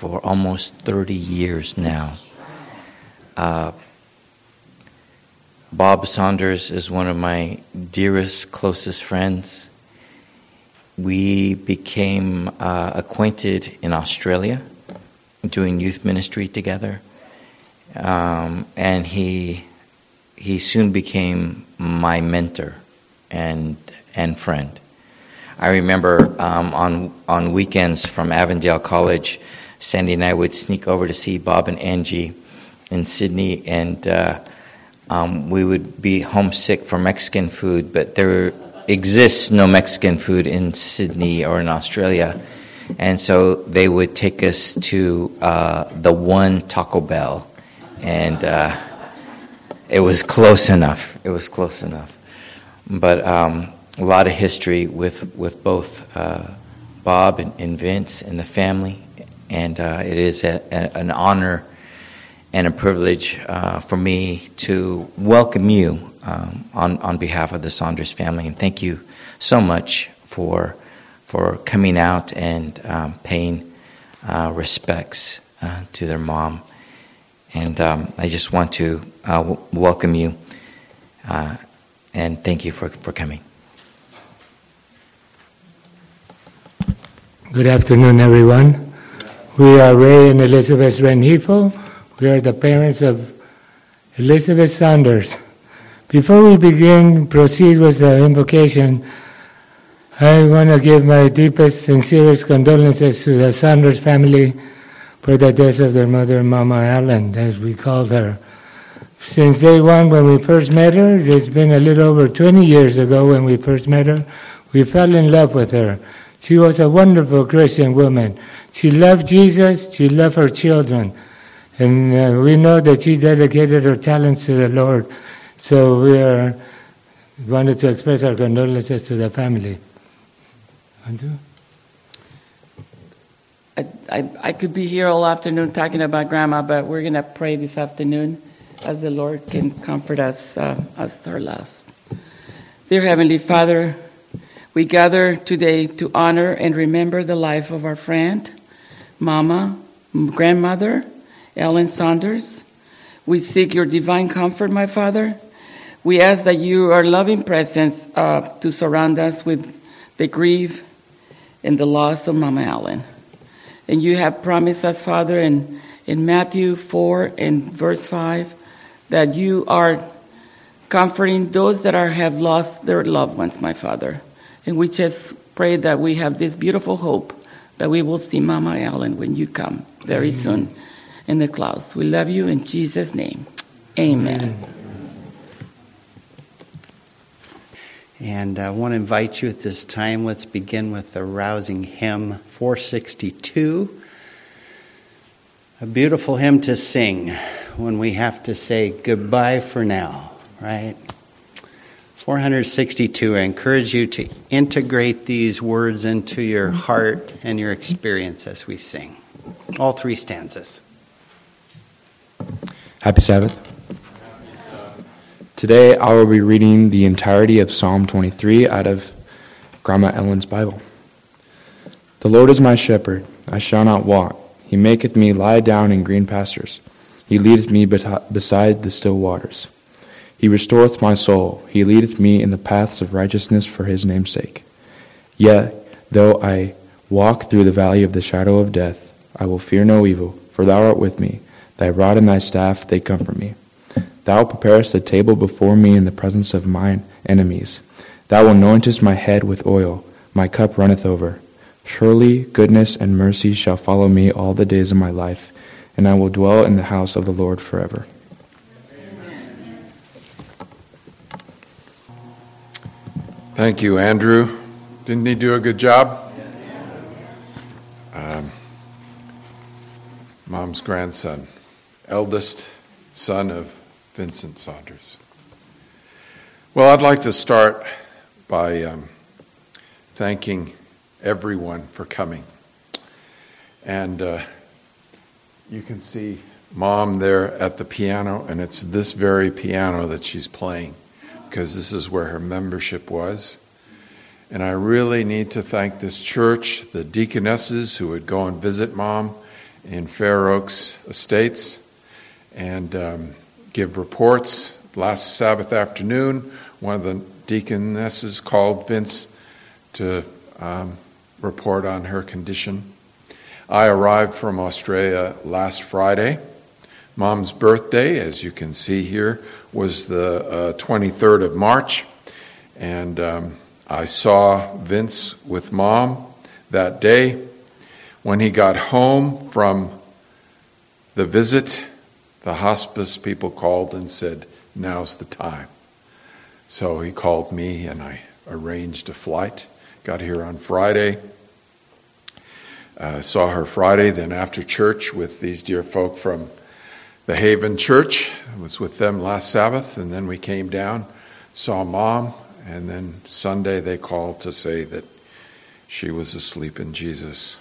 for almost 30 years now. Bob Saunders is one of my dearest, closest friends. We became acquainted in Australia, doing youth ministry together, and he soon became my mentor and friend. I remember on weekends from Avondale College, Sandy and I would sneak over to see Bob and Angie in Sydney, and we would be homesick for Mexican food, but there exists no Mexican food in Sydney or in Australia. And so they would take us to the one Taco Bell, and it was close enough. But a lot of history with both Bob and Vince and the family, and it is an honor and a privilege for me to welcome you on behalf of the Saunders family. And thank you so much for coming out and paying respects to their mom. And I just want to welcome you and thank you for coming. Good afternoon, everyone. We are Ray and Elizabeth Rengifo. We are the parents of Elizabeth Saunders. Before we proceed with the invocation, I want to give my deepest, sincerest condolences to the Saunders family for the death of their mother, Mama Allen, as we called her. Since day one, when we first met her, it's been a little over 20 years ago when we first met her, we fell in love with her. She was a wonderful Christian woman. She loved Jesus, she loved her children. And we know that she dedicated her talents to the Lord. So we wanted to express our condolences to the family. I could be here all afternoon talking about Grandma, but we're going to pray this afternoon as the Lord can comfort us as our last. Dear Heavenly Father, we gather today to honor and remember the life of our friend, Mama, grandmother, Ellen Saunders. We seek your divine comfort, my Father. We ask that your loving presence to surround us with the grief and the loss of Mama Ellen. And you have promised us, Father, in Matthew 4 and verse 5, that you are comforting those that have lost their loved ones, my Father. And we just pray that we have this beautiful hope that we will see Mama Ellen when you come very soon in the clouds. We love you in Jesus' name. Amen. And I want to invite you at this time. Let's begin with the rousing hymn 462. A beautiful hymn to sing when we have to say goodbye for now, right? 462. I encourage you to integrate these words into your heart and your experience as we sing. All three stanzas. Happy Sabbath. Today I will be reading the entirety of Psalm 23 out of Grandma Ellen's Bible. The Lord is my shepherd, I shall not want. He maketh me lie down in green pastures. He leadeth me beside the still waters. He restoreth my soul. He leadeth me in the paths of righteousness for his name's sake. Yet, though I walk through the valley of the shadow of death, I will fear no evil, for thou art with me. Thy rod and thy staff, they comfort me. Thou preparest a table before me in the presence of mine enemies. Thou anointest my head with oil. My cup runneth over. Surely goodness and mercy shall follow me all the days of my life, and I will dwell in the house of the Lord forever. Thank you, Andrew. Didn't he do a good job? Mom's grandson, eldest son of Vincent Saunders. Well, I'd like to start by thanking everyone for coming. And you can see Mom there at the piano, and it's this very piano that she's playing, because this is where her membership was. And I really need to thank this church, the deaconesses who would go and visit Mom, in Fair Oaks Estates and give reports. Last Sabbath afternoon, one of the deaconesses called Vince to report on her condition. I arrived from Australia last Friday. Mom's birthday, as you can see here, was the 23rd of March, and I saw Vince with Mom that day. When he got home from the visit, the hospice people called and said, "Now's the time." So he called me and I arranged a flight. Got here on Friday. Saw her Friday, then after church with these dear folk from the Haven Church. I was with them last Sabbath, and then we came down, saw Mom, and then Sunday they called to say that she was asleep in Jesus.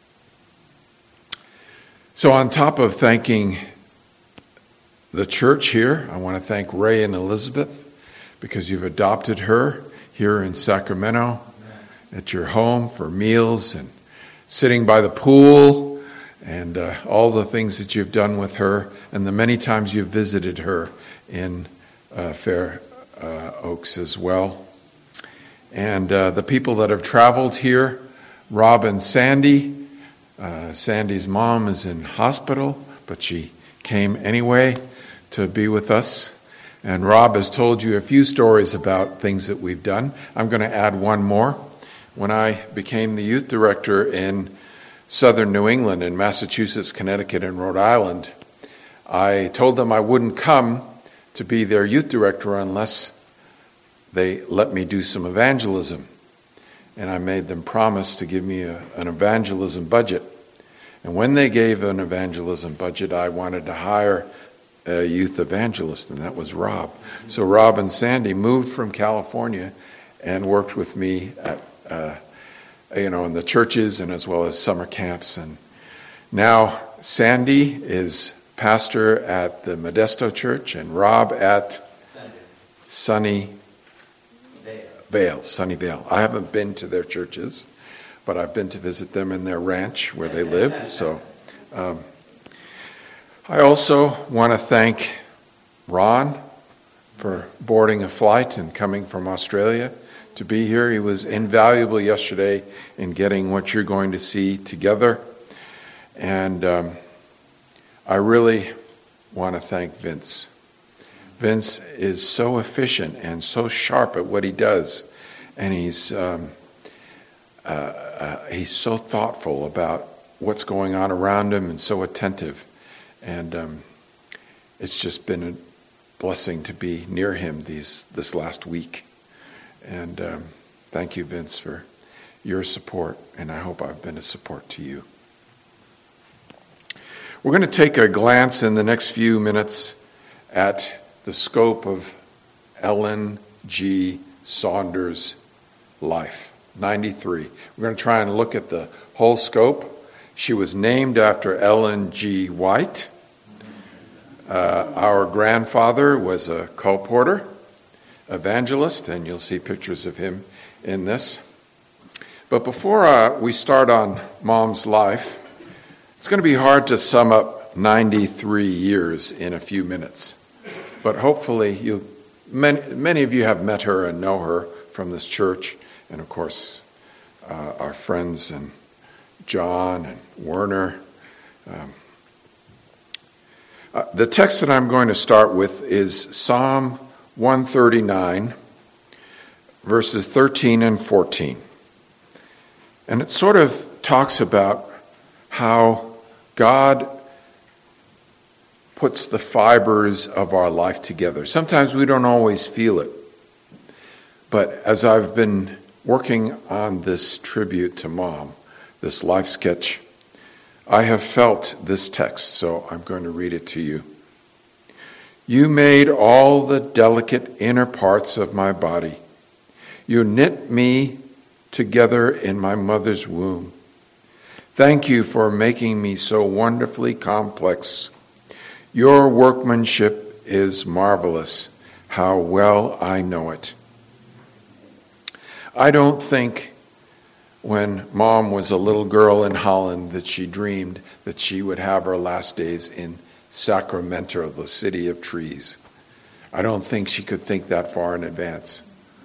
So on top of thanking the church here, I want to thank Ray and Elizabeth because you've adopted her here in Sacramento at your home for meals and sitting by the pool and all the things that you've done with her and the many times you've visited her in Fair Oaks as well. And the people that have traveled here, Rob and Sandy. Sandy's mom is in hospital, but she came anyway to be with us. And Rob has told you a few stories about things that we've done. I'm going to add one more. When I became the youth director in southern New England, in Massachusetts, Connecticut, and Rhode Island, I told them I wouldn't come to be their youth director unless they let me do some evangelism. And I made them promise to give me an evangelism budget. And when they gave an evangelism budget, I wanted to hire a youth evangelist, and that was Rob. So Rob and Sandy moved from California and worked with me at, in the churches and as well as summer camps. And now Sandy is pastor at the Modesto Church, and Rob at Sunnyvale. I haven't been to their churches, but I've been to visit them in their ranch where they live. So I also want to thank Ron for boarding a flight and coming from Australia to be here. He was invaluable yesterday in getting what you're going to see together. And I really want to thank Vince. Vince is so efficient and so sharp at what he does, and he's so thoughtful about what's going on around him and so attentive. And it's just been a blessing to be near him this last week. And thank you, Vince, for your support, and I hope I've been a support to you. We're going to take a glance in the next few minutes at the scope of Ellen G. Saunders' life, 93. We're going to try and look at the whole scope. She was named after Ellen G. White. Our grandfather was a colporteur, evangelist, and you'll see pictures of him in this. But before we start on Mom's life, it's going to be hard to sum up 93 years in a few minutes. But hopefully, many of you have met her and know her from this church, and of course, our friends and John and Werner. The text that I'm going to start with is Psalm 139, verses 13 and 14. And it sort of talks about how God puts the fibers of our life together. Sometimes we don't always feel it. But as I've been working on this tribute to Mom, this life sketch, I have felt this text, so I'm going to read it to you. You made all the delicate inner parts of my body. You knit me together in my mother's womb. Thank you for making me so wonderfully complex. Your workmanship is marvelous. How well I know it. I don't think when Mom was a little girl in Holland that she dreamed that she would have her last days in Sacramento, the city of trees. I don't think she could think that far in advance.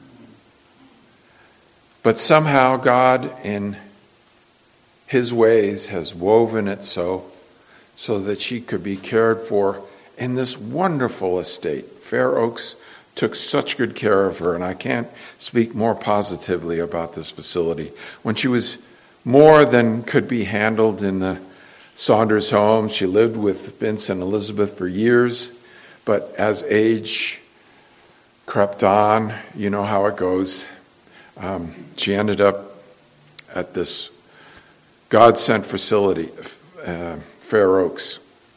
But somehow God, in His ways, has woven it so that she could be cared for in this wonderful estate. Fair Oaks took such good care of her, and I can't speak more positively about this facility. When she was more than could be handled in the Saunders home, she lived with Vince and Elizabeth for years, but as age crept on, you know how it goes. She ended up at this God-sent facility, Fair Oaks.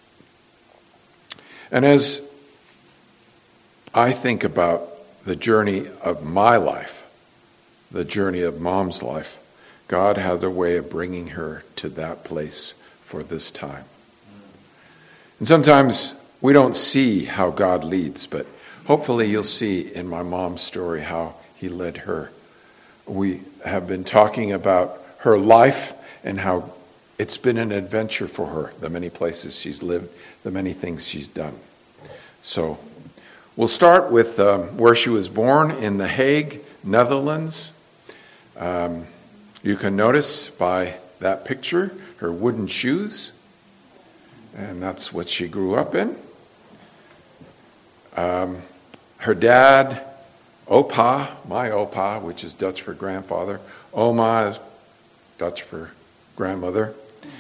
And as I think about the journey of my life, the journey of Mom's life, God had a way of bringing her to that place for this time. And sometimes we don't see how God leads, but hopefully you'll see in my mom's story how He led her. We have been talking about her life and how it's been an adventure for her, the many places she's lived, the many things she's done. So we'll start with where she was born in The Hague, Netherlands. You can notice by that picture her wooden shoes, and that's what she grew up in. Her dad, Opa, my Opa, which is Dutch for grandfather. Oma is Dutch for grandmother.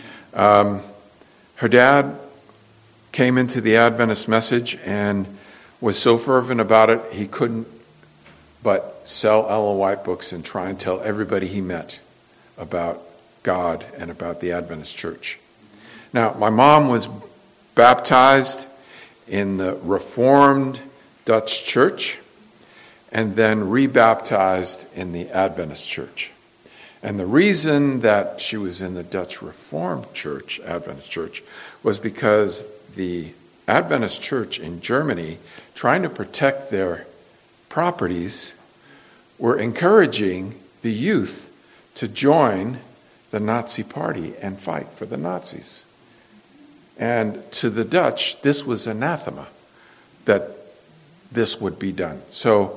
Her dad came into the Adventist message and was so fervent about it, he couldn't but sell Ellen White books and try and tell everybody he met about God and about the Adventist church. Now, my mom was baptized in the Reformed Dutch church and then rebaptized in the Adventist church. And the reason that she was in the Dutch Reformed Church, Adventist church, was because the Adventist church in Germany, trying to protect their properties, were encouraging the youth to join the Nazi party and fight for the Nazis. And to the Dutch, this was anathema that this would be done. So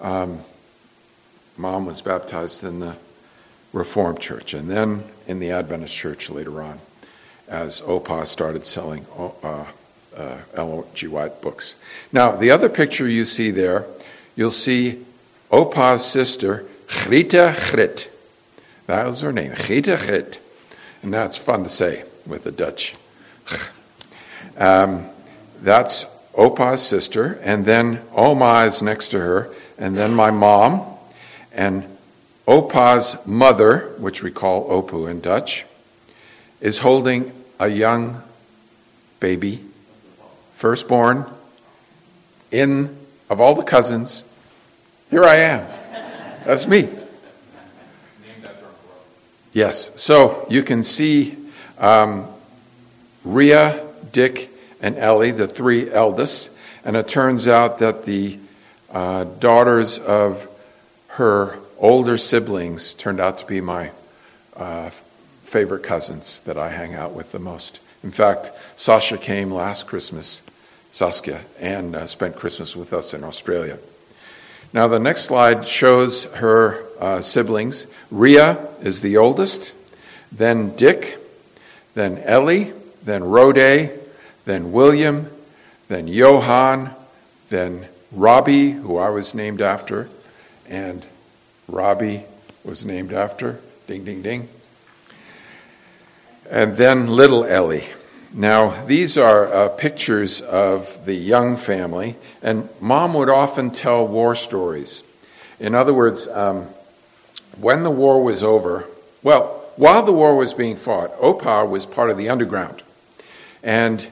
Mom was baptized in the Reformed Church and then in the Adventist Church later on as Opa started selling Ellen G. White books. Now, the other picture you see there, you'll see Opa's sister, Greta Grit. That was her name, Greta Grit. And that's fun to say with the Dutch. That's Opa's sister, and then Oma is next to her, and then my mom, and Opa's mother, which we call Opu in Dutch, is holding a young baby, firstborn, of all the cousins, here I am. That's me. Yes, so you can see Rhea, Dick, and Ellie, the three eldest, and it turns out that the daughters of her older siblings turned out to be my favorite cousins that I hang out with the most. In fact, Sasha came last Christmas, Saskia, and spent Christmas with us in Australia. Now the next slide shows her siblings. Rhea is the oldest, then Dick, then Ellie, then Rode, then William, then Johan, then Robbie, who I was named after, and Robbie was named after, ding, ding, ding. And then little Ellie. Now, these are pictures of the young family, and Mom would often tell war stories. In other words, when the war was over, well, while the war was being fought, Opa was part of the underground. And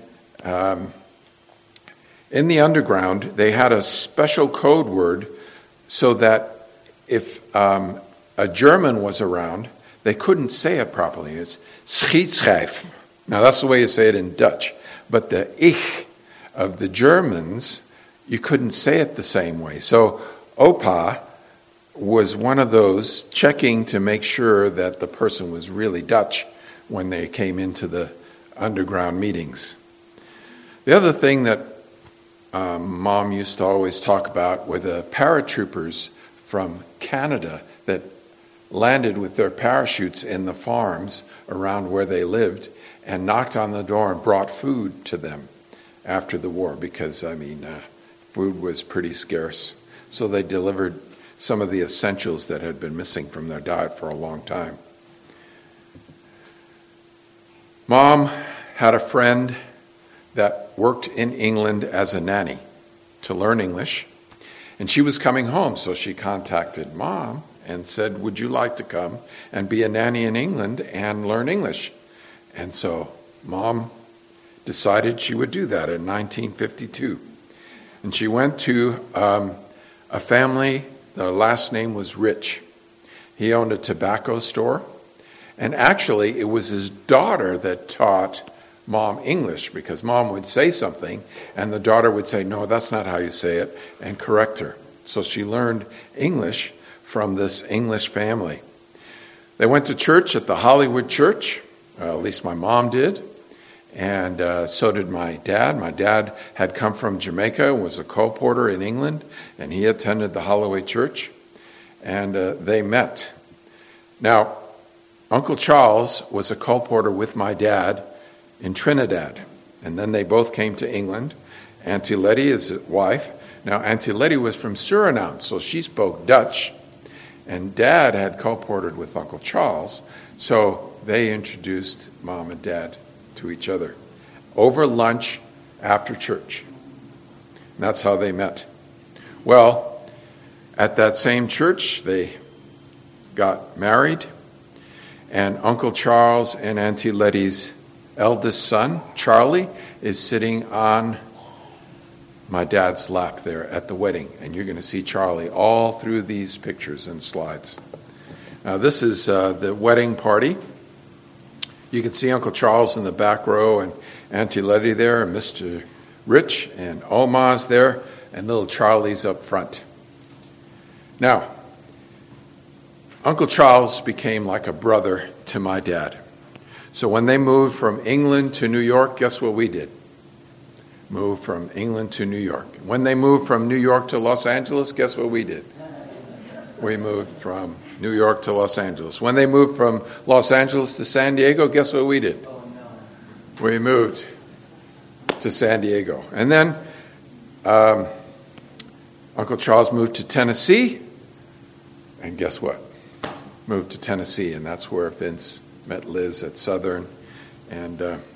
in the underground, they had a special code word so that if a German was around, they couldn't say it properly. It's schietschijf. Now, that's the way you say it in Dutch. But the ich of the Germans, you couldn't say it the same way. So Opa was one of those checking to make sure that the person was really Dutch when they came into the underground meetings. The other thing that Mom used to always talk about were the paratroopers from Canada that landed with their parachutes in the farms around where they lived and knocked on the door and brought food to them after the war because, food was pretty scarce. So they delivered some of the essentials that had been missing from their diet for a long time. Mom had a friend that worked in England as a nanny to learn English, and she was coming home, so she contacted Mom and said, would you like to come and be a nanny in England and learn English? And so Mom decided she would do that in 1952. And she went to a family, the last name was Rich. He owned a tobacco store. And actually, it was his daughter that taught Mom English, because Mom would say something, and the daughter would say, no, that's not how you say it, and correct her. So she learned English from this English family. They went to church at the Hollywood Church, at least my mom did, and so did my dad. My dad had come from Jamaica, was a colporteur in England, and he attended the Holloway Church, and they met. Now, Uncle Charles was a colporteur with my dad in Trinidad, and then they both came to England. Auntie Letty is his wife. Now, Auntie Letty was from Suriname, so she spoke Dutch, and Dad had colporteured with Uncle Charles, so they introduced Mom and Dad to each other over lunch after church. And that's how they met. Well, at that same church, they got married, and Uncle Charles and Auntie Letty's eldest son, Charlie, is sitting on my dad's lap there at the wedding. And you're going to see Charlie all through these pictures and slides. Now, this is the wedding party. You can see Uncle Charles in the back row and Auntie Letty there and Mr. Rich and Oma's there and little Charlie's up front. Now, Uncle Charles became like a brother to my dad. So when they moved from England to New York, guess what we did? Moved from England to New York. When they moved from New York to Los Angeles, guess what we did? We moved from New York to Los Angeles. When they moved from Los Angeles to San Diego, guess what we did? We moved to San Diego. And then Uncle Charles moved to Tennessee. And guess what? Moved to Tennessee, and that's where Vince met Liz at Southern, and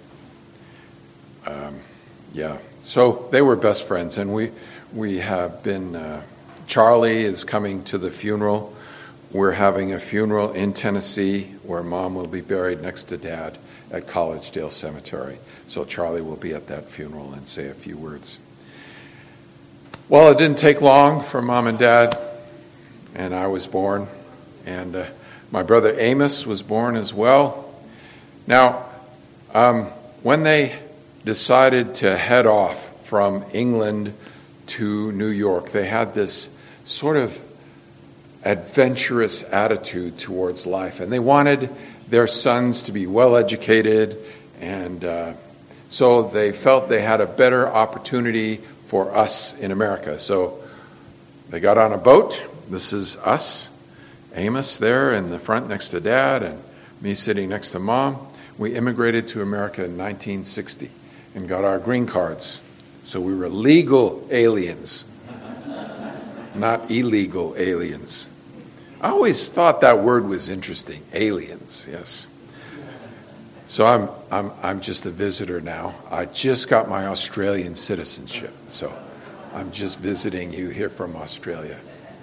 so they were best friends, and we have been. Charlie is coming to the funeral. We're having a funeral in Tennessee where Mom will be buried next to Dad at Collegedale Cemetery. So Charlie will be at that funeral and say a few words. Well, it didn't take long for Mom and Dad, and I was born, and my brother Amos was born as well. Now, when they decided to head off from England to New York, they had this sort of adventurous attitude towards life, and they wanted their sons to be well educated, and so they felt they had a better opportunity for us in America. So they got on a boat. This is us. Amos there in the front next to Dad and me sitting next to Mom. We immigrated to America in 1960 and got our green cards. So we were legal aliens, not illegal aliens. I always thought that word was interesting, aliens, yes. So I'm just a visitor now. I just got my Australian citizenship, so I'm just visiting you here from Australia.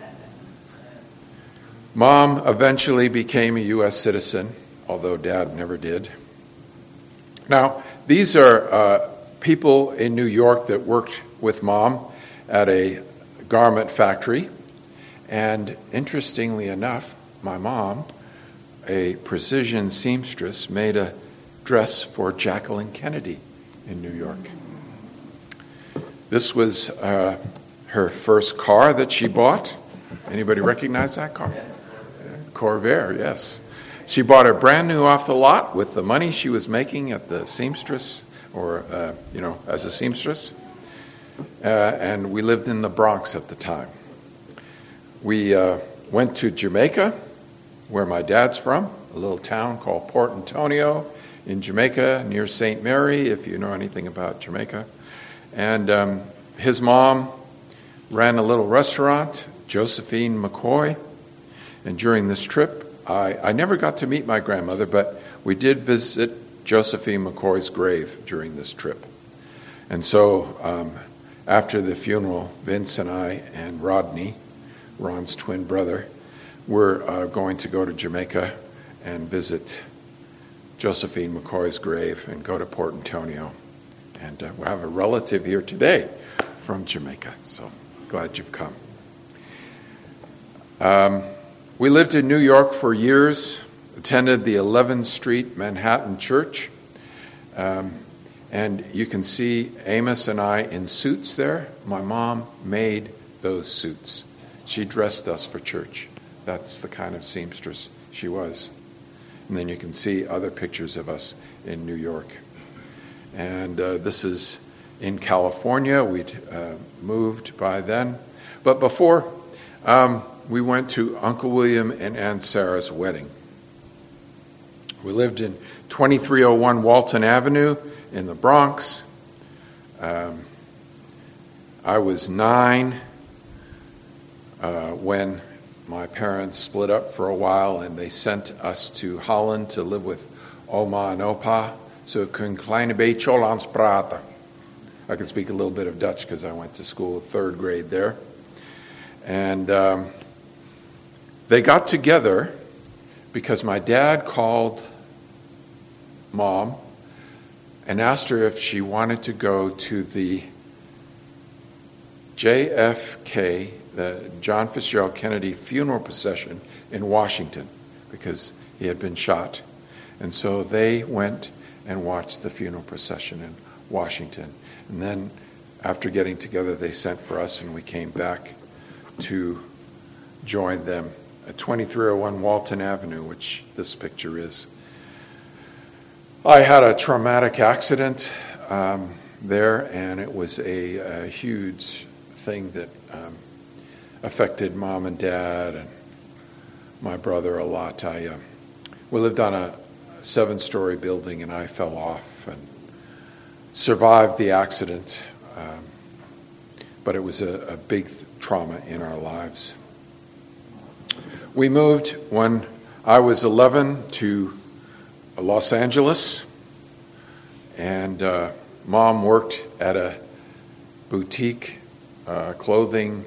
Mom eventually became a U.S. citizen, although Dad never did. Now, these are people in New York that worked with Mom at a garment factory. And interestingly enough, my mom, a precision seamstress, made a dress for Jacqueline Kennedy in New York. This was her first car that she bought. Anybody recognize that car? Corvair, yes. She bought it brand new off the lot with the money she was making at the seamstress, or, as a seamstress. And we lived in the Bronx at the time. We went to Jamaica, where my dad's from, a little town called Port Antonio in Jamaica, near St. Mary, if you know anything about Jamaica. And his mom ran a little restaurant, Josephine McCoy. And during this trip, I never got to meet my grandmother, but we did visit Josephine McCoy's grave during this trip. And so after the funeral, Vince and I and Rodney, Ron's twin brother, were going to go to Jamaica and visit Josephine McCoy's grave and go to Port Antonio. And we have a relative here today from Jamaica, so glad you've come. We lived in New York for years, attended the 11th Street Manhattan Church, and you can see Amos and I in suits there. My mom made those suits. She dressed us for church. That's the kind of seamstress she was. And then you can see other pictures of us in New York. And this is in California. We'd moved by then. But before, we went to Uncle William and Aunt Sarah's wedding. We lived in 2301 Walton Avenue in the Bronx. I was 9 when my parents split up for a while, and they sent us to Holland to live with Oma and Opa. So kun kleine beetje Hollands praten. I can speak a little bit of Dutch because I went to school 3rd grade there. And they got together because my dad called Mom and asked her if she wanted to go to the JFK, the John Fitzgerald Kennedy funeral procession in Washington, because he had been shot. And so they went and watched the funeral procession in Washington. And then after getting together, they sent for us, and we came back to join them at 2301 Walton Avenue, which this picture is. I had a traumatic accident there, and it was a huge thing that affected Mom and Dad and my brother a lot. We lived on a 7-story building, and I fell off and survived the accident, but it was a big trauma in our lives. We moved when I was 11 to Los Angeles, and Mom worked at a boutique clothing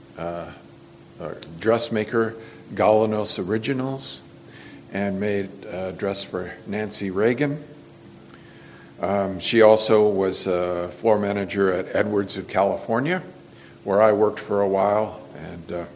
dressmaker, Galanos Originals, and made a dress for Nancy Reagan. She also was a floor manager at Edwards of California, where I worked for a while, and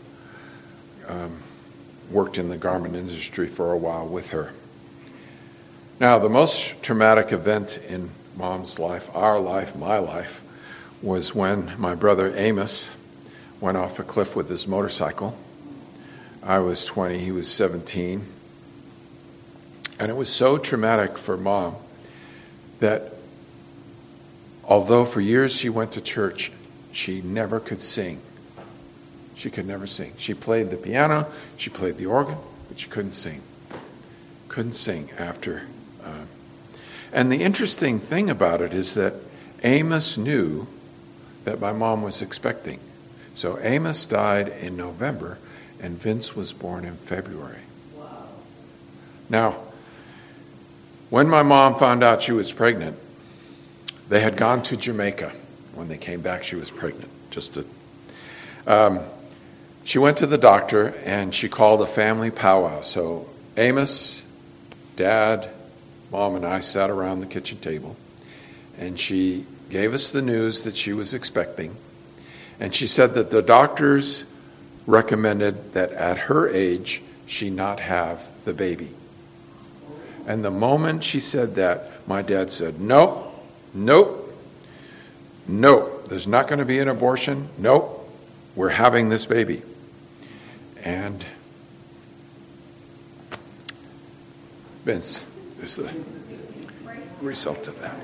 worked in the garment industry for a while with her. Now, the most traumatic event in Mom's life, our life, my life, was when my brother Amos went off a cliff with his motorcycle. I was 20, he was 17. And it was so traumatic for Mom that although for years she went to church, she never could sing. She could never sing. She played the piano, she played the organ, but she couldn't sing. Couldn't sing after. And the interesting thing about it is that Amos knew that my mom was expecting. So Amos died in November, and Vince was born in February. Wow. Now, when my mom found out she was pregnant, they had gone to Jamaica. When they came back, she was pregnant. She went to the doctor, and she called a family powwow. So Amos, Dad, Mom, and I sat around the kitchen table, and she gave us the news that she was expecting. And she said that the doctors recommended that at her age, she not have the baby. And the moment she said that, my dad said, no, there's not going to be an abortion. Nope, we're having this baby. And Vince is the result of that.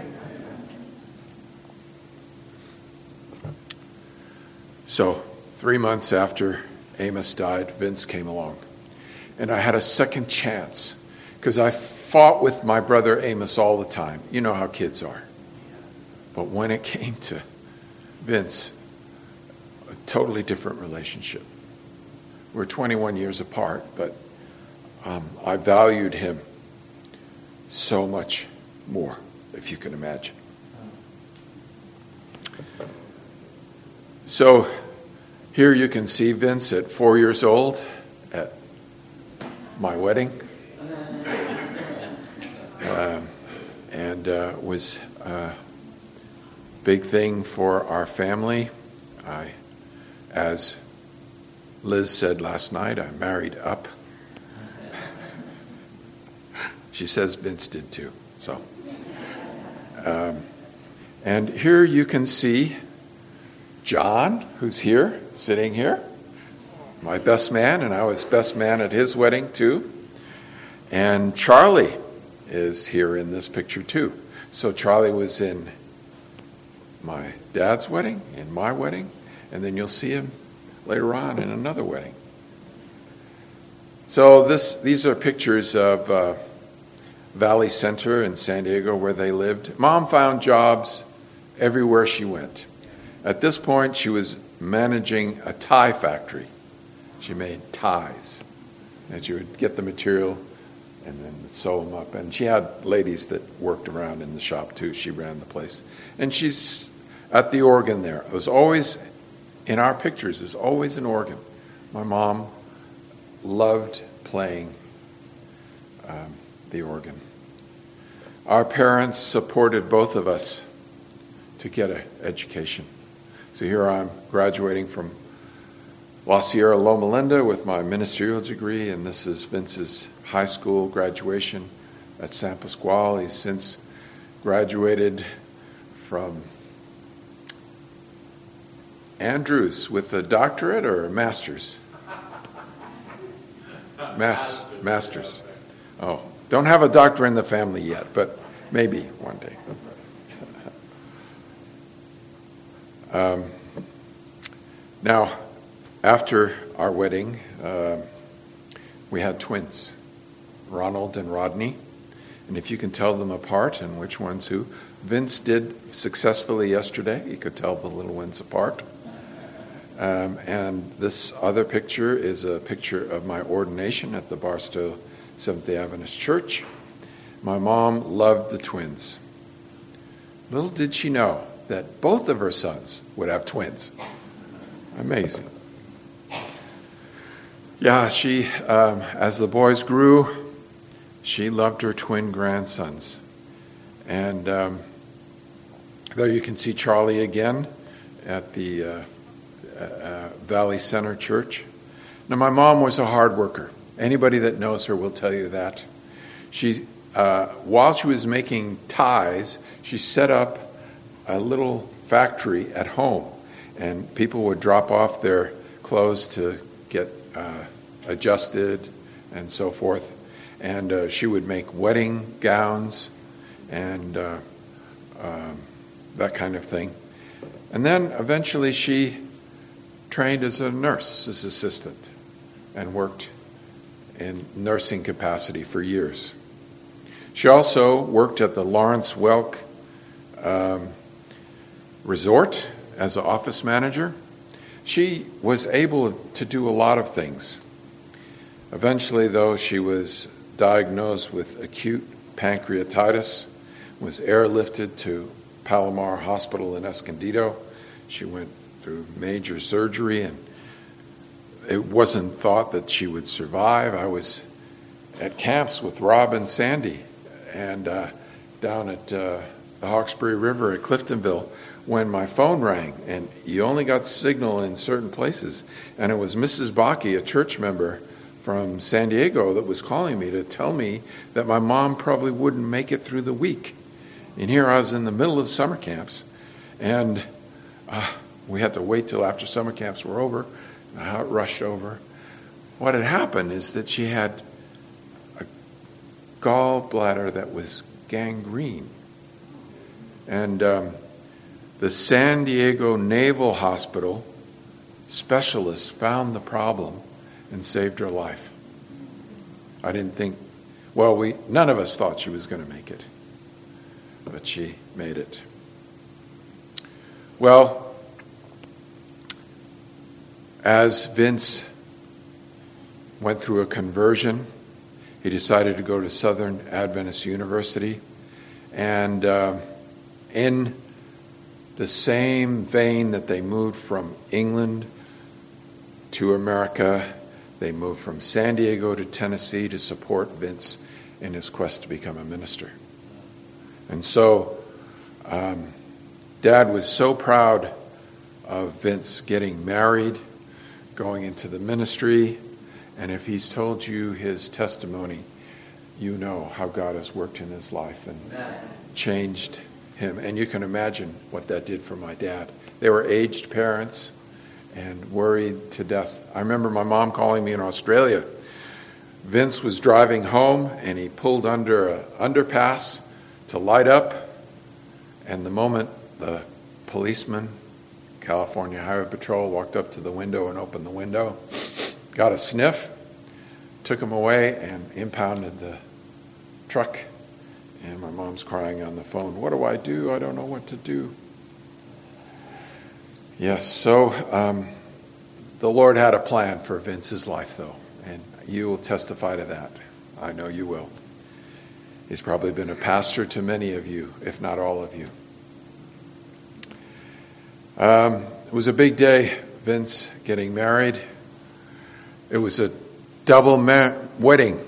So 3 months after Amos died, Vince came along. And I had a second chance because I fought with my brother Amos all the time. You know how kids are. But when it came to Vince, a totally different relationship. We're 21 years apart, but I valued him so much more, if you can imagine. So here you can see Vince at 4 years old at my wedding. And was a big thing for our family. As Liz said last night, I married up. She says Vince did too. So, and here you can see John, who's here, sitting here, my best man, and I was best man at his wedding too. And Charlie is here in this picture too. So Charlie was in my dad's wedding, in my wedding, and then you'll see him later on in another wedding. So these are pictures of Valley Center in San Diego where they lived. Mom found jobs everywhere she went. At this point, she was managing a tie factory. She made ties, and she would get the material and then sew them up. And she had ladies that worked around in the shop too. She ran the place. And she's at the organ there. It was always, in our pictures, there's always an organ. My mom loved playing the organ. Our parents supported both of us to get an education. So here I'm graduating from La Sierra Loma Linda with my ministerial degree, and this is Vince's high school graduation at San Pasqual. He's since graduated from Andrews with a doctorate or a master's? Master's. Oh, don't have a doctor in the family yet, but maybe one day. Now, after our wedding, we had twins, Ronald and Rodney. And if you can tell them apart and which one's who, Vince did successfully yesterday. He could tell the little ones apart. And this other picture is a picture of my ordination at the Barstow Seventh-day Adventist Church. My mom loved the twins. Little did she know that both of her sons would have twins. Amazing. Yeah, she, as the boys grew, she loved her twin grandsons. And there you can see Charlie again at the Valley Center Church. Now, my mom was a hard worker. Anybody that knows her will tell you that. She, while she was making ties, she set up a little factory at home, and people would drop off their clothes to get adjusted and so forth. And she would make wedding gowns and that kind of thing. And then eventually she trained as a nurse's assistant and worked in nursing capacity for years. She also worked at the Lawrence Welk Resort as an office manager. She was able to do a lot of things. Eventually, though, she was diagnosed with acute pancreatitis, was airlifted to Palomar Hospital in Escondido. She went through major surgery, and it wasn't thought that she would survive. I was at camps with Rob and Sandy and down at the Hawkesbury River at Cliftonville when my phone rang, and you only got signal in certain places. And it was Mrs. Bakke, a church member from San Diego, that was calling me to tell me that my mom probably wouldn't make it through the week. And here I was in the middle of summer camps, and we had to wait till after summer camps were over. And I rushed over. what had happened is that she had a gallbladder that was gangrene. And the San Diego Naval Hospital specialists found the problem and saved her life. I didn't think, none of us thought she was going to make it, but she made it. Well, as Vince went through a conversion, he decided to go to Southern Adventist University, and in the same vein that they moved from England to America, they moved from San Diego to Tennessee to support Vince in his quest to become a minister. And so Dad was so proud of Vince getting married, going into the ministry, and if he's told you his testimony, you know how God has worked in his life and changed him. And you can imagine what that did for my dad. They were aged parents and worried to death. I remember my mom calling me in Australia. Vince was driving home and he pulled under an underpass to light up, and the moment the policeman, California Highway Patrol, walked up to the window and opened the window, got a sniff, took him away and impounded the truck. And my mom's crying on the phone, "What do? I don't know what to do." Yes, so the Lord had a plan for Vince's life, though, and you will testify to that. I know you will. He's probably been a pastor to many of you, if not all of you. It was a big day, Vince getting married. It was a double wedding.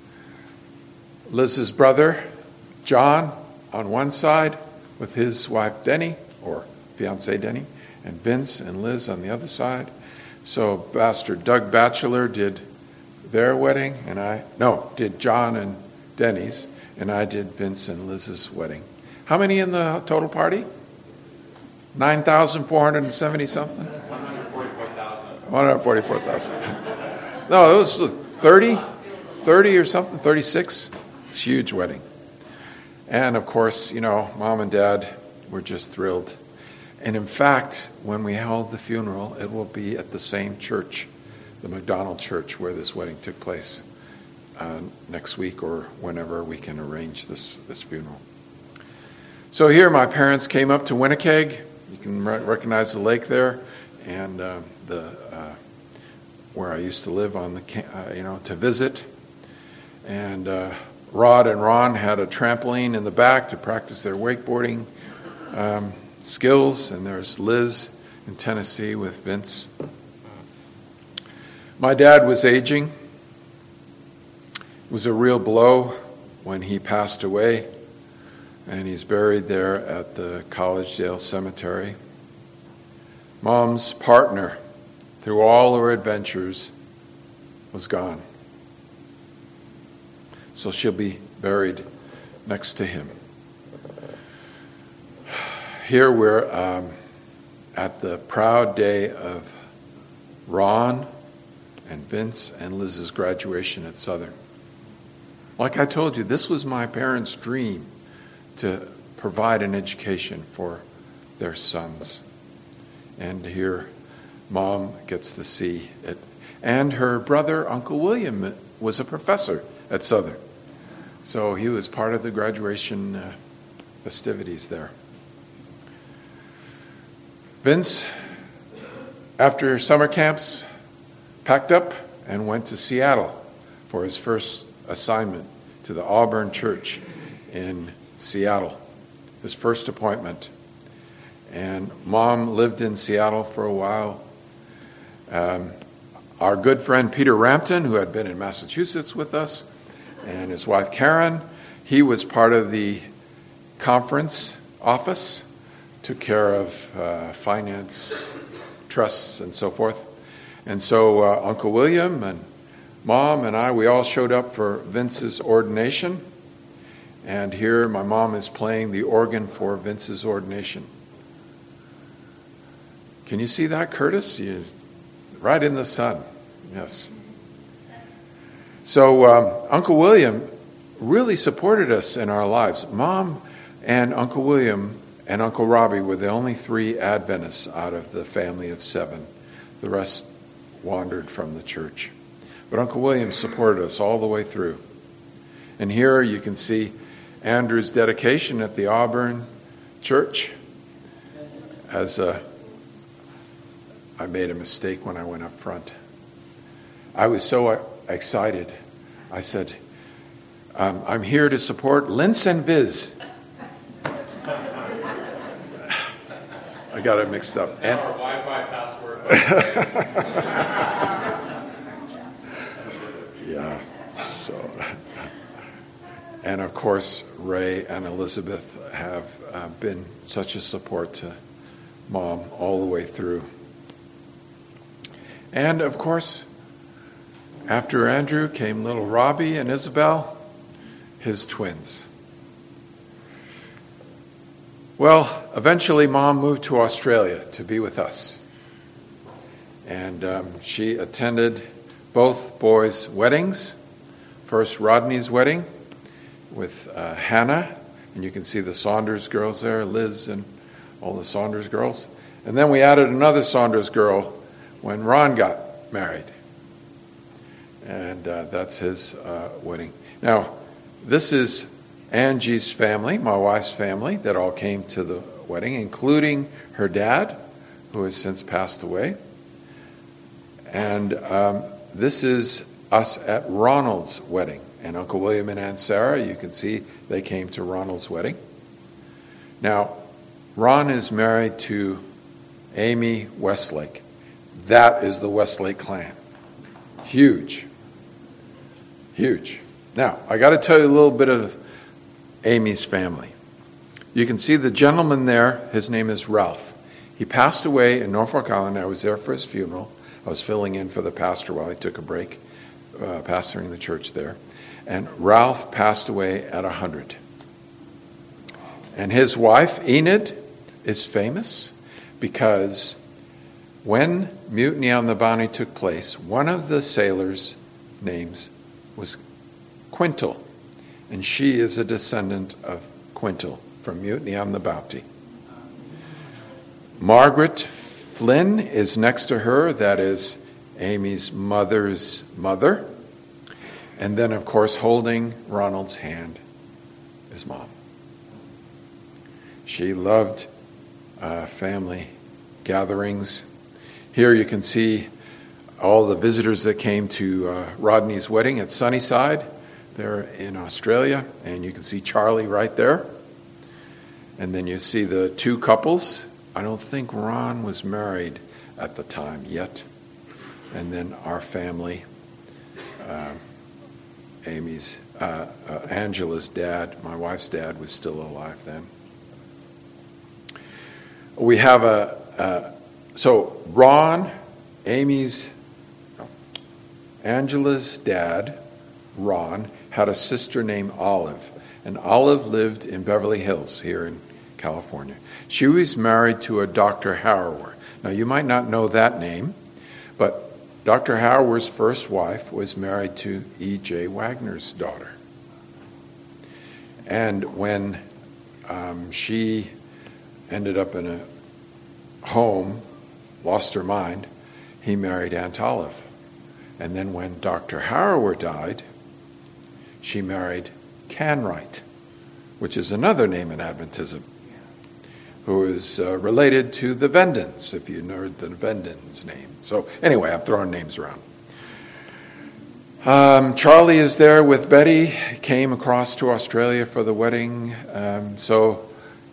Liz's brother, John, on one side with his wife Denny, or fiancée Denny, and Vince and Liz on the other side. So Pastor Doug Batchelor did their wedding, did John and Denny's, and I did Vince and Liz's wedding. How many in the total party? 9,470 something? 144,000. No, it was 30 or something, 36. It's a huge wedding. And of course, Mom and Dad were just thrilled. And in fact, when we held the funeral, it will be at the same church, the McDonald Church, where this wedding took place next week or whenever we can arrange this funeral. So here, my parents came up to Winnipeg. You can recognize the lake there, and where I used to live on to visit. And Rod and Ron had a trampoline in the back to practice their wakeboarding skills, and there's Liz in Tennessee with Vince. My dad was aging. It was a real blow when he passed away, and he's buried there at the Collegedale Cemetery. Mom's partner through all her adventures was gone. So she'll be buried next to him. Here we're at the proud day of Ron and Vince and Liz's graduation at Southern. Like I told you, this was my parents' dream, to provide an education for their sons. And here Mom gets to see it. And her brother, Uncle William, was a professor at Southern. So he was part of the graduation festivities there. Vince, after summer camps, packed up and went to Seattle for his first assignment to the Auburn Church in Seattle, his first appointment. And Mom lived in Seattle for a while. Our good friend Peter Rampton, who had been in Massachusetts with us, and his wife Karen, he was part of the conference office, took care of finance, trusts, and so forth. And so Uncle William and Mom and I, we all showed up for Vince's ordination. And here my mom is playing the organ for Vince's ordination. Can you see that, Curtis? Right in the sun. Yes. So Uncle William really supported us in our lives. Mom and Uncle William and Uncle Robbie were the only 3 Adventists out of the family of 7. The rest wandered from the church. But Uncle William supported us all the way through. And here you can see Andrew's dedication at the Auburn Church. I made a mistake when I went up front. I was so excited. I said, I'm here to support Linz and Viz. I got it mixed up. And our Wi-Fi password. Yeah. So, and of course, Ray and Elizabeth have been such a support to Mom all the way through. And of course, after Andrew came little Robbie and Isabel, his twins. Well, eventually Mom moved to Australia to be with us. And she attended both boys' weddings. First, Rodney's wedding with Hannah. And you can see the Saunders girls there, Liz and all the Saunders girls. And then we added another Saunders girl when Ron got married. And that's his wedding. Now, this is Angie's family, my wife's family, that all came to the wedding, including her dad, who has since passed away. And this is us at Ronald's wedding. And Uncle William and Aunt Sarah, you can see they came to Ronald's wedding. Now, Ron is married to Amy Westlake. That is the Westlake clan. Huge. Huge. Now, I got to tell you a little bit of Amy's family. You can see the gentleman there. His name is Ralph. He passed away in Norfolk Island. I was there for his funeral. I was filling in for the pastor while he took a break, pastoring the church there. And Ralph passed away at 100. And his wife, Enid, is famous because when Mutiny on the Bounty took place, one of the sailors' names was Quintal. And she is a descendant of Quintal from Mutiny on the Bounty. Margaret Flynn is next to her. That is Amy's mother's mother. And then, of course, holding Ronald's hand is Mom. She loved family gatherings. Here you can see all the visitors that came to Rodney's wedding at Sunnyside. They're in Australia, and you can see Charlie right there. And then you see the 2 couples. I don't think Ron was married at the time yet. And then our family, Angela's dad, my wife's dad, was still alive then. We have so Ron, Angela's dad, Ron, had a sister named Olive. And Olive lived in Beverly Hills here in California. She was married to a Dr. Harrower. Now, you might not know that name, but Dr. Harrower's first wife was married to E.J. Wagner's daughter. And when she ended up in a home, lost her mind, he married Aunt Olive. And then when Dr. Harrower died, she married Canright, which is another name in Adventism, who is related to the Vendens, if you know the Vendens name. So anyway, I'm throwing names around. Charlie is there with Betty, came across to Australia for the wedding. So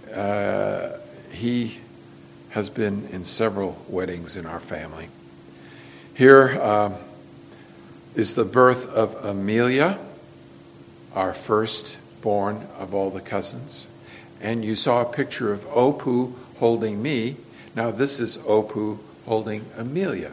he has been in several weddings in our family. Here is the birth of Amelia, our firstborn of all the cousins. And you saw a picture of Opu holding me. Now this is Opu holding Amelia.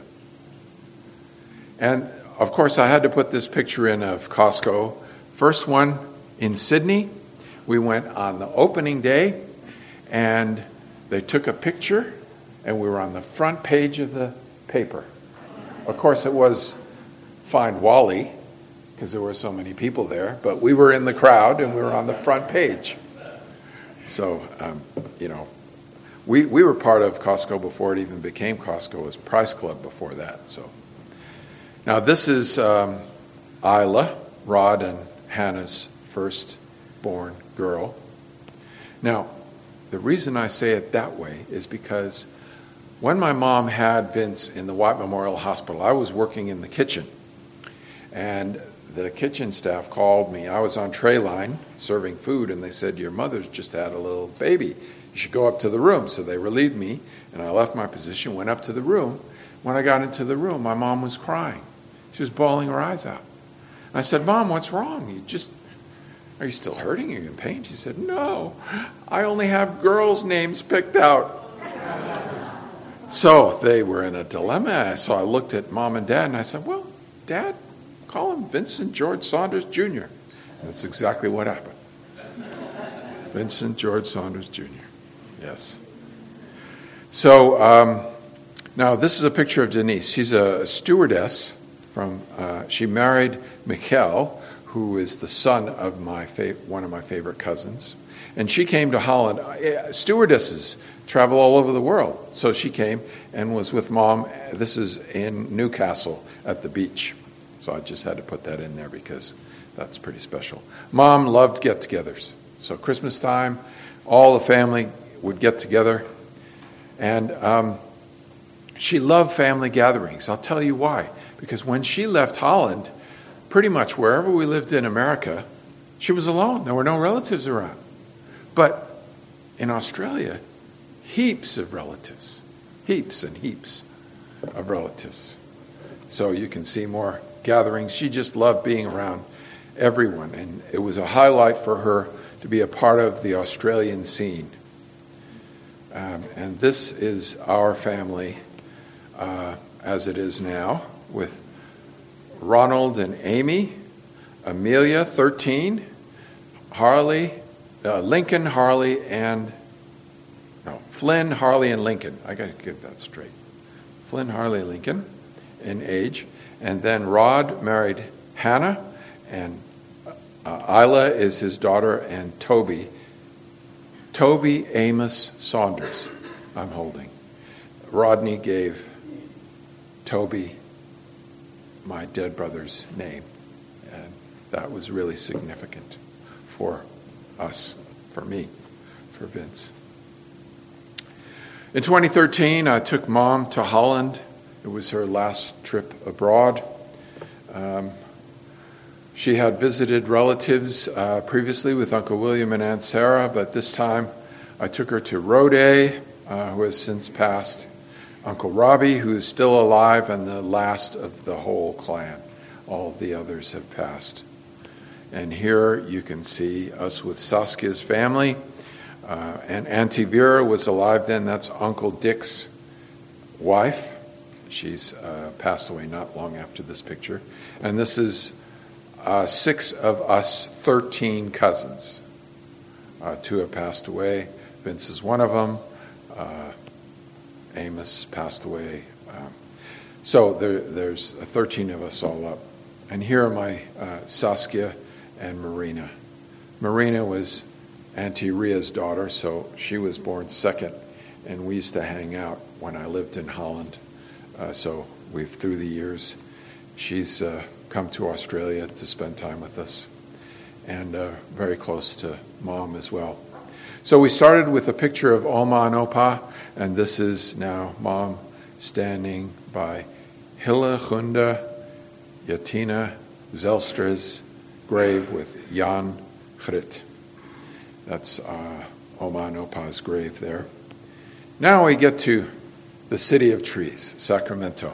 And of course I had to put this picture in of Costco. First one in Sydney. We went on the opening day and they took a picture and we were on the front page of the paper. Of course it was Find Wally, because there were so many people there. But we were in the crowd, and we were on the front page. So, we were part of Costco before it even became Costco. It was Price Club before that. So, now this is Isla, Rod and Hannah's firstborn girl. Now, the reason I say it that way is because when my mom had Vince in the White Memorial Hospital, I was working in the kitchen. And the kitchen staff called me. I was on tray line serving food, and they said, your mother's just had a little baby. You should go up to the room. So they relieved me, and I left my position, went up to the room. When I got into the room, my mom was crying. She was bawling her eyes out. And I said, Mom, what's wrong? Are you still hurting? Are you in pain? She said, no, I only have girls' names picked out. So they were in a dilemma. So I looked at Mom and Dad, and I said, well, Dad, call him Vincent George Saunders Jr. And that's exactly what happened. Vincent George Saunders Jr. Yes. So now this is a picture of Denise. She's a stewardess she married Mikkel, who is the son of one of my favorite cousins. And she came to Holland. Stewardesses travel all over the world. So she came and was with Mom. This is in Newcastle at the beach. So I just had to put that in there because that's pretty special. Mom loved get-togethers. So Christmas time, all the family would get together. And she loved family gatherings. I'll tell you why. Because when she left Holland, pretty much wherever we lived in America, she was alone. There were no relatives around. But in Australia, heaps of relatives. Heaps and heaps of relatives. So you can see more gatherings. She just loved being around everyone. And it was a highlight for her to be a part of the Australian scene. And this is our family as it is now, with Ronald and Amy, Amelia, 13, Harley, Lincoln, Harley, Flynn, Harley, and Lincoln. I got to get that straight. Flynn, Harley, and Lincoln in age. And then Rod married Hannah, and Isla is his daughter, and Toby Amos Saunders, I'm holding. Rodney gave Toby my dead brother's name, and that was really significant for us, for me, for Vince. In 2013, I took Mom to Holland. It was her last trip abroad. She had visited relatives previously with Uncle William and Aunt Sarah, but this time I took her to Rode, who has since passed, Uncle Robbie, who is still alive, and the last of the whole clan. All of the others have passed. And here you can see us with Saskia's family. And Auntie Vera was alive then. That's Uncle Dick's wife. She's passed away not long after this picture. And this is 6 of us 13 cousins. 2 have passed away. Vince is one of them. Amos passed away. So there's 13 of us all up. And here are my Saskia and Marina. Marina was Auntie Ria's daughter, so she was born second. And we used to hang out when I lived in Holland. So through the years, she's come to Australia to spend time with us. And very close to Mom as well. So we started with a picture of Oma and Opa, and this is now Mom standing by Hillechunda Yatina Zelstra's grave with Jan Grit. That's Oma and Opa's grave there. Now we get to the City of Trees, Sacramento.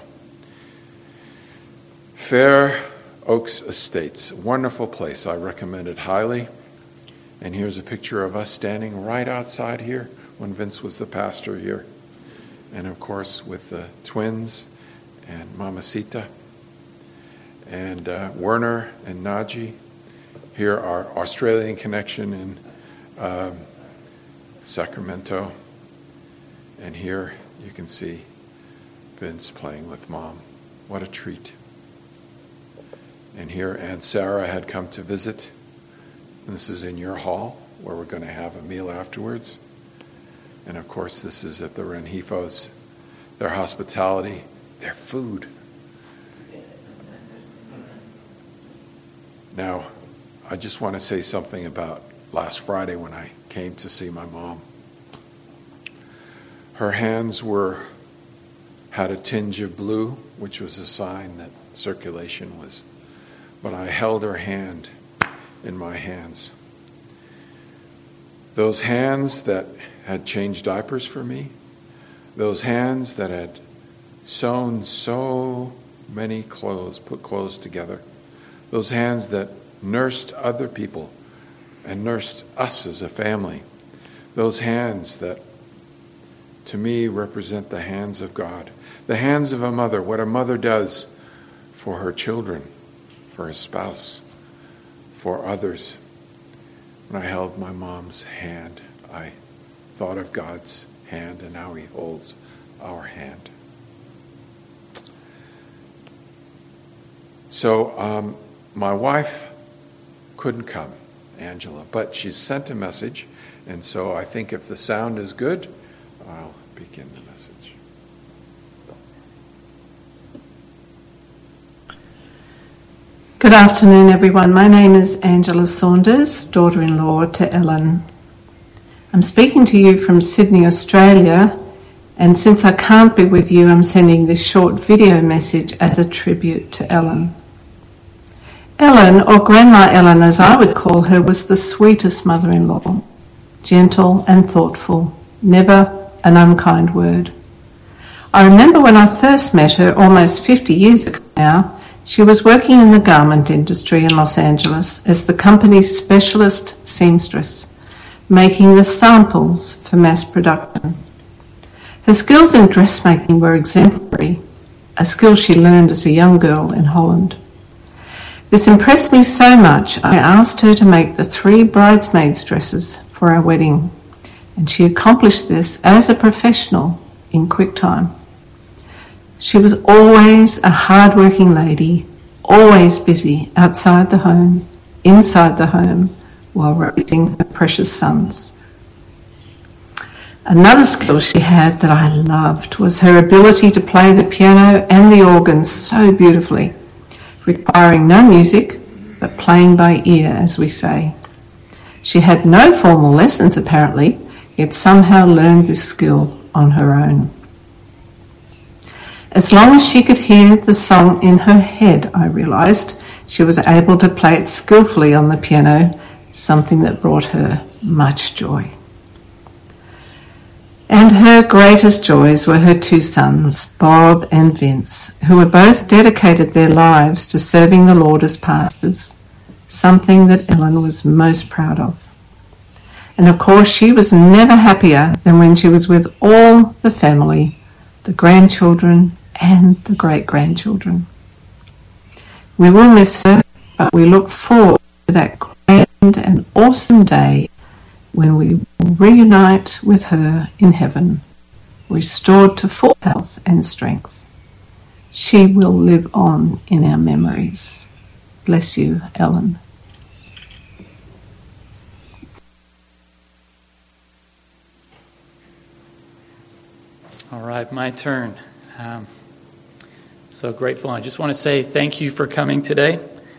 Fair Oaks Estates, wonderful place. I recommend it highly. And here's a picture of us standing right outside here when Vince was the pastor here. And of course with the twins and Mamacita and Werner and Naji. Here our Australian connection in Sacramento. And here you can see Vince playing with Mom. What a treat. And here Aunt Sarah had come to visit. And this is in your hall, where we're going to have a meal afterwards. And of course, this is at the Renjifos. Their hospitality, their food. Now, I just want to say something about last Friday when I came to see my mom. Her hands had a tinge of blue, which was a sign that circulation was. But I held her hand in my hands. Those hands that had changed diapers for me, those hands that had sewn so many clothes, put clothes together, those hands that nursed other people and nursed us as a family, those hands that to me represent the hands of God, the hands of a mother, what a mother does for her children, for her spouse, for others. When I held my mom's hand, I thought of God's hand and how he holds our hand. So my wife couldn't come, Angela, but she sent a message, and so I think if the sound is good, I'll begin the message. Good afternoon, everyone. My name is Angela Saunders, daughter-in-law to Ellen. I'm speaking to you from Sydney, Australia, and since I can't be with you, I'm sending this short video message as a tribute to Ellen. Ellen, or Grandma Ellen as I would call her, was the sweetest mother-in-law, gentle and thoughtful, never an unkind word. I remember when I first met her almost 50 years ago now. She was working in the garment industry in Los Angeles as the company's specialist seamstress, making the samples for mass production. Her skills in dressmaking were exemplary, a skill she learned as a young girl in Holland. This impressed me so much, I asked her to make the 3 bridesmaids' dresses for our wedding, and she accomplished this as a professional in quick time. She was always a hard-working lady, always busy outside the home, inside the home, while raising her precious sons. Another skill she had that I loved was her ability to play the piano and the organ so beautifully, requiring no music, but playing by ear, as we say. She had no formal lessons, apparently, yet somehow learned this skill on her own. As long as she could hear the song in her head, I realised, she was able to play it skillfully on the piano, something that brought her much joy. And her greatest joys were her 2 sons, Bob and Vince, who were both dedicated their lives to serving the Lord as pastors, something that Ellen was most proud of. And of course, she was never happier than when she was with all the family, the grandchildren and the great-grandchildren. We will miss her, but we look forward to that grand and awesome day when we will reunite with her in heaven, restored to full health and strength. She will live on in our memories. Bless you, Ellen. All right, my turn. So grateful. I just want to say thank you for coming today.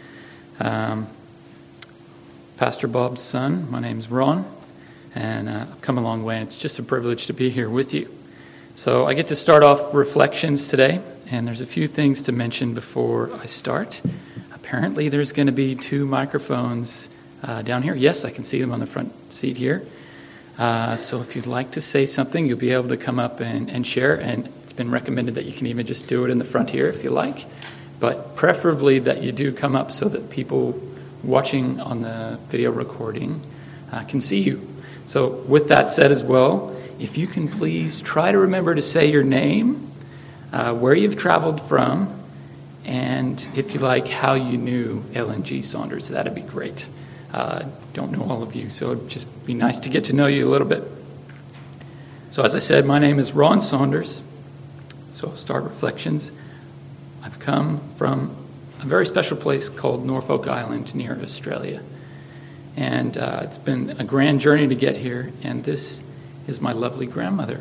Pastor Bob's son, my name's Ron, and I've come a long way, and it's just a privilege to be here with you. So I get to start off reflections today, and there's a few things to mention before I start. Apparently there's going to be 2 microphones down here. Yes, I can see them on the front seat here. So if you'd like to say something, you'll be able to come up and share, and it's been recommended that you can even just do it in the front here if you like, but preferably that you do come up so that people watching on the video recording can see you. So with that said as well, if you can please try to remember to say your name, where you've traveled from, and if you like, how you knew Ellen G. Saunders. That'd be great. Don't know all of you, so it'd just be nice to get to know you a little bit. So as I said, my name is Ron Saunders. So I'll start reflections. I've come from a very special place called Norfolk Island near Australia. And it's been a grand journey to get here, and this is my lovely grandmother.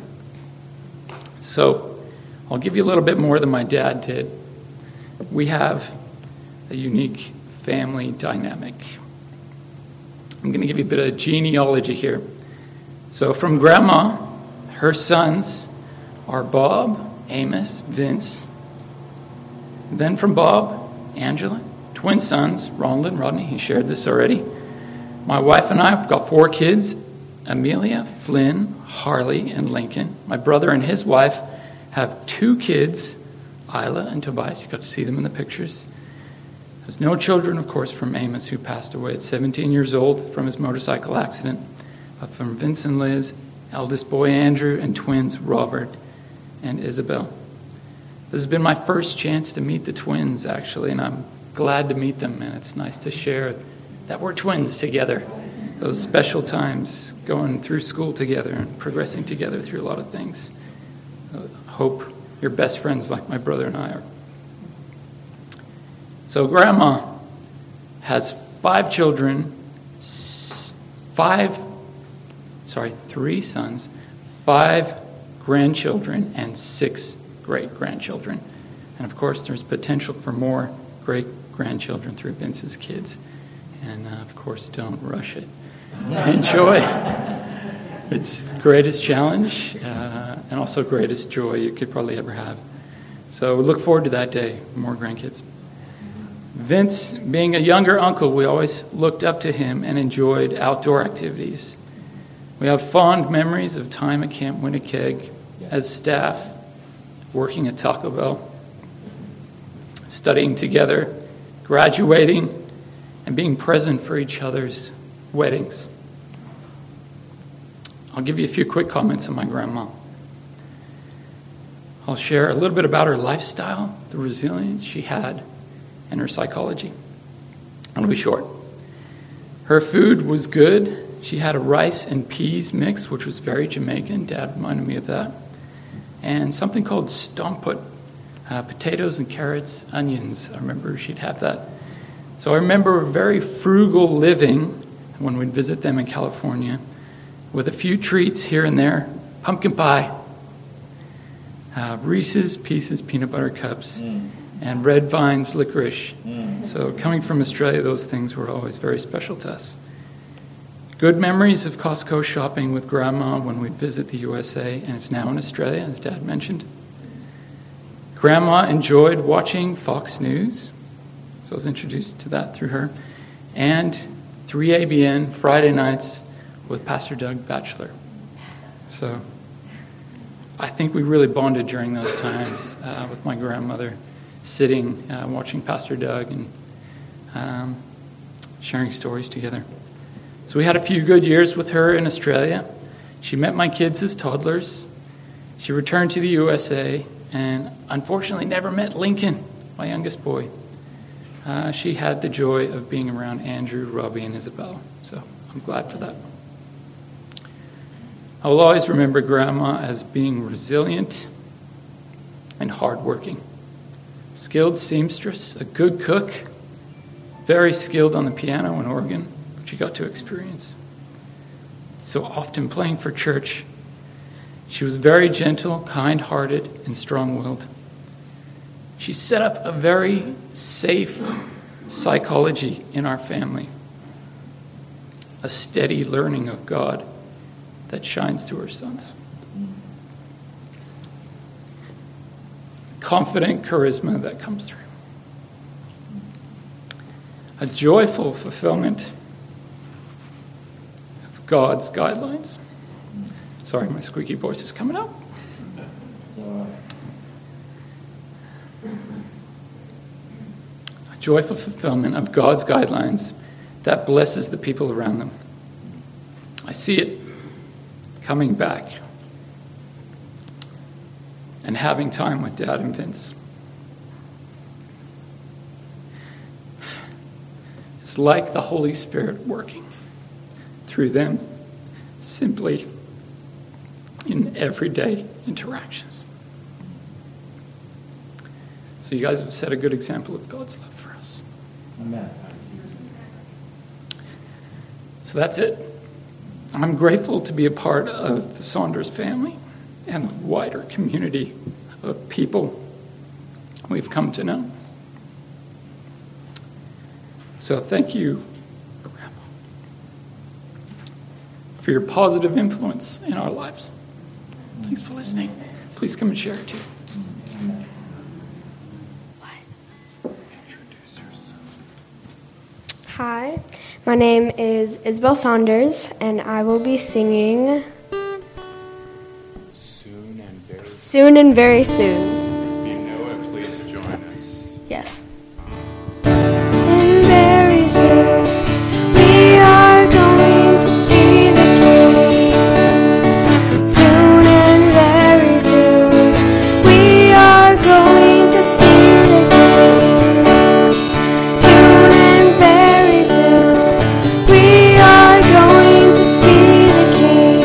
So I'll give you a little bit more than my dad did. We have a unique family dynamic. I'm going to give you a bit of genealogy here. So from Grandma, her sons are Bob, Amos, Vince. Then from Bob, Angela, twin sons, Ronald and Rodney. He shared this already. My wife and I have got 4 kids, Amelia, Flynn, Harley, and Lincoln. My brother and his wife have 2 kids, Isla and Tobias. You got to see them in the pictures. There's no children, of course, from Amos, who passed away at 17 years old from his motorcycle accident, but from Vince and Liz, eldest boy Andrew, and twins Robert and Isabel. This has been my first chance to meet the twins, actually, and I'm glad to meet them, and it's nice to share that we're twins together. Those special times going through school together and progressing together through a lot of things. I hope you're best friends like my brother and I are. So Grandma has 5 children, 3 sons, 5 grandchildren, and 6 great-grandchildren. And of course, there's potential for more great-grandchildren through Vince's kids. And of course, don't rush it. Enjoy. It's the greatest challenge and also greatest joy you could probably ever have. So look forward to that day, more grandkids. Vince, being a younger uncle, we always looked up to him and enjoyed outdoor activities. We have fond memories of time at Camp Winnipeg as staff, working at Taco Bell, studying together, graduating, and being present for each other's weddings. I'll give you a few quick comments on my grandma. I'll share a little bit about her lifestyle, the resilience she had, and her psychology. It'll be short. Her food was good. She had a rice and peas mix, which was very Jamaican. Dad reminded me of that. And something called stomput, potatoes and carrots, onions. I remember she'd have that. So I remember very frugal living when we'd visit them in California, with a few treats here and there. Pumpkin pie, Reese's Pieces peanut butter cups, and Red Vines licorice. So coming from Australia, those things were always very special to us. Good memories of Costco shopping with Grandma when we'd visit the USA, and it's now in Australia, as Dad mentioned. Grandma enjoyed watching Fox News, so I was introduced to that through her, and 3ABN Friday nights with Pastor Doug Batchelor. So I think we really bonded during those times with my grandmother, sitting, watching Pastor Doug and sharing stories together. So we had a few good years with her in Australia. She met my kids as toddlers. She returned to the USA and unfortunately never met Lincoln, my youngest boy. She had the joy of being around Andrew, Robbie, and Isabel. So I'm glad for that. I will always remember Grandma as being resilient and hardworking. Skilled seamstress, a good cook, very skilled on the piano and organ, which she got to experience. So often playing for church. She was very gentle, kind-hearted, and strong-willed. She set up a very safe psychology in our family, a steady learning of God that shines to her sons. Confident charisma that comes through. A joyful fulfillment of God's guidelines. Sorry, my squeaky voice is coming out. A joyful fulfillment of God's guidelines that blesses the people around them. I see it coming back and having time with Dad and Vince. It's like the Holy Spirit working through them simply in everyday interactions. So So you guys have set a good example of God's love for us. Amen. So that's it. I'm grateful to be a part of the Saunders family and the wider community of people we've come to know. So thank you, Grandma, for your positive influence in our lives. Thanks for listening. Please come and share it too. Hi, my name is Isabel Saunders, and I will be singing Soon and Very Soon. If you know it, please join us. Yes. And very soon we are going to see the King. Soon and very soon we are going to see the King. Soon and very soon we are going to see the King.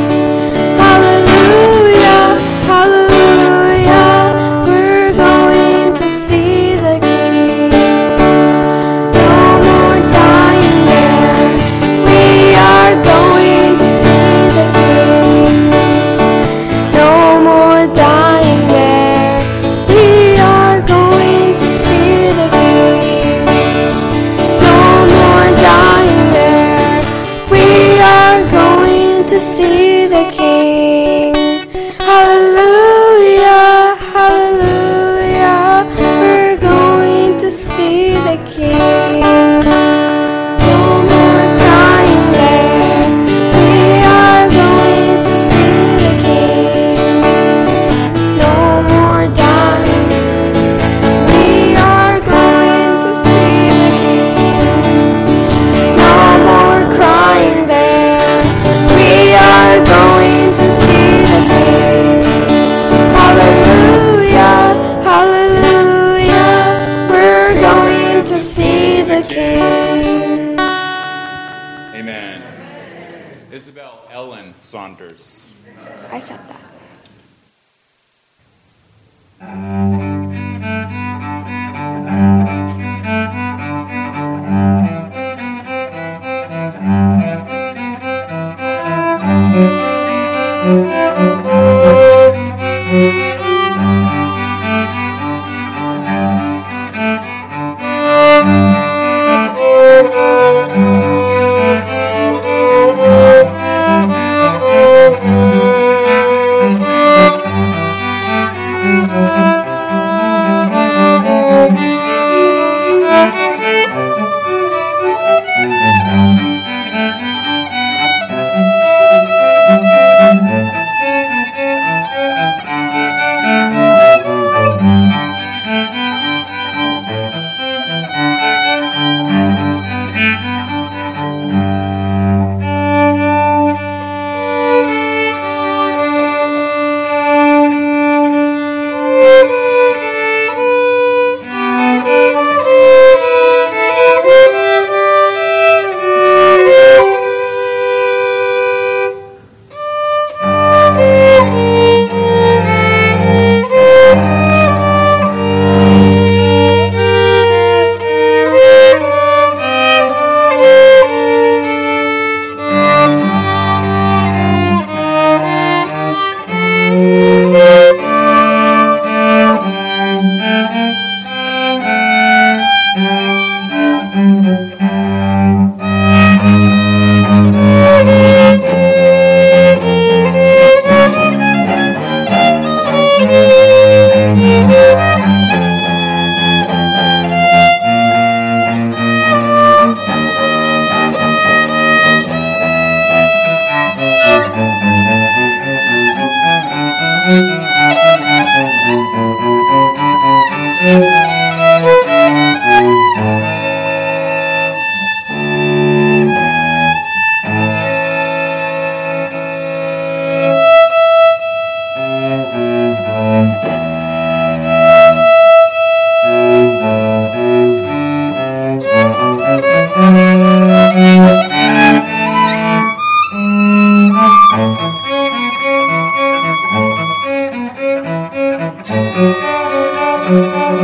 Hallelujah, hallelujah, we're going to see the King. No more dying there, we are going to see the King. No more dying there, we are going to see the King. No more dying there, we are going to see the King. Hallelujah, hallelujah, we're going to see the King. No more crying there, we are going to see the King. No more dying, we are going to see the King. No more crying there, we are going to see the King. Hallelujah, hallelujah, we're going to see the King. Amen. Isabel Ellen Saunders. I said that.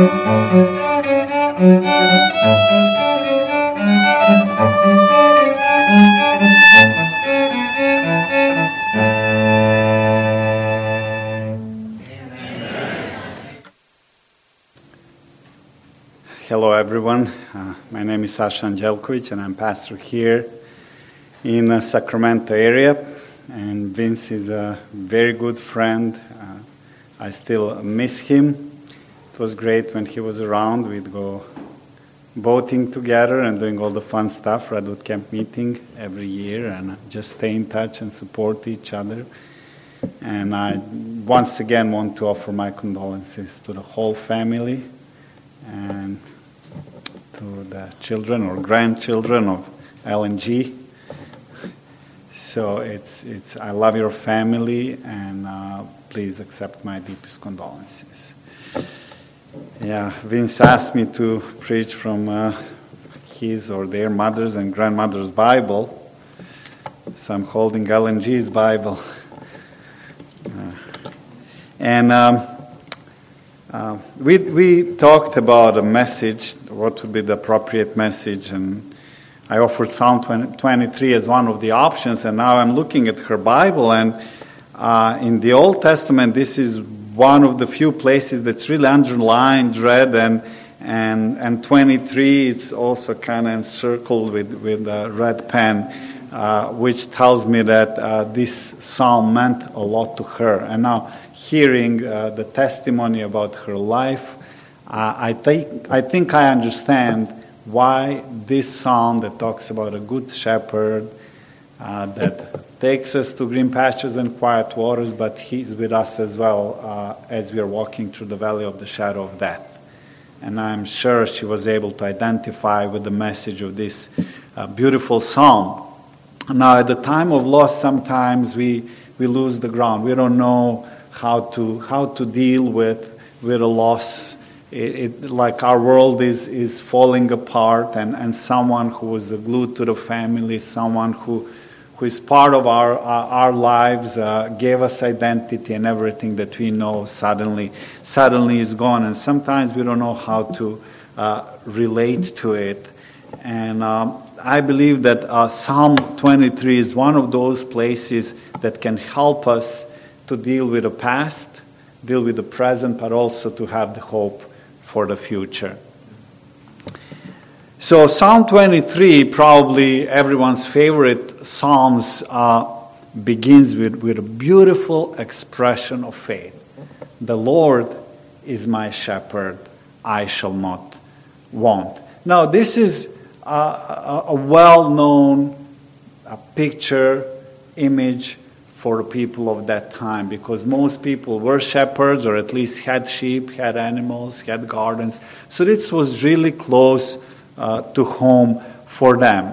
Hello, everyone. My name is Sasha Angelkovic, and I'm pastor here in the Sacramento area. And Vince is a very good friend. I still miss him. It was great when he was around. We'd go boating together and doing all the fun stuff, Redwood Camp meeting every year, and just stay in touch and support each other. And I once again want to offer my condolences to the whole family and to the children or grandchildren of LNG. So I love your family, and please accept my deepest condolences. Yeah, Vince asked me to preach from his or their mother's and grandmother's Bible, so I'm holding LNG's Bible. We talked about a message, what would be the appropriate message, and I offered Psalm 23 as one of the options, and now I'm looking at her Bible, and in the Old Testament, this is one of the few places that's really underlined red, and 23 is also kind of encircled with a red pen, which tells me that this psalm meant a lot to her. And now, hearing the testimony about her life, I think I understand why this psalm that talks about a good shepherd that takes us to green pastures and quiet waters, but he's with us as well as we are walking through the valley of the shadow of death. And I'm sure she was able to identify with the message of this beautiful psalm. Now, at the time of loss, sometimes we lose the ground. We don't know how to deal with a loss. Like our world is falling apart, and someone who was glued to the family, someone who is part of our lives, gave us identity, and everything that we know suddenly is gone. And sometimes we don't know how to relate to it. And I believe that Psalm 23 is one of those places that can help us to deal with the past, deal with the present, but also to have the hope for the future. So Psalm 23, probably everyone's favorite Psalms, begins with a beautiful expression of faith. The Lord is my shepherd, I shall not want. Now this is a well-known picture, image for the people of that time, because most people were shepherds, or at least had sheep, had animals, had gardens. So this was really close to home for them.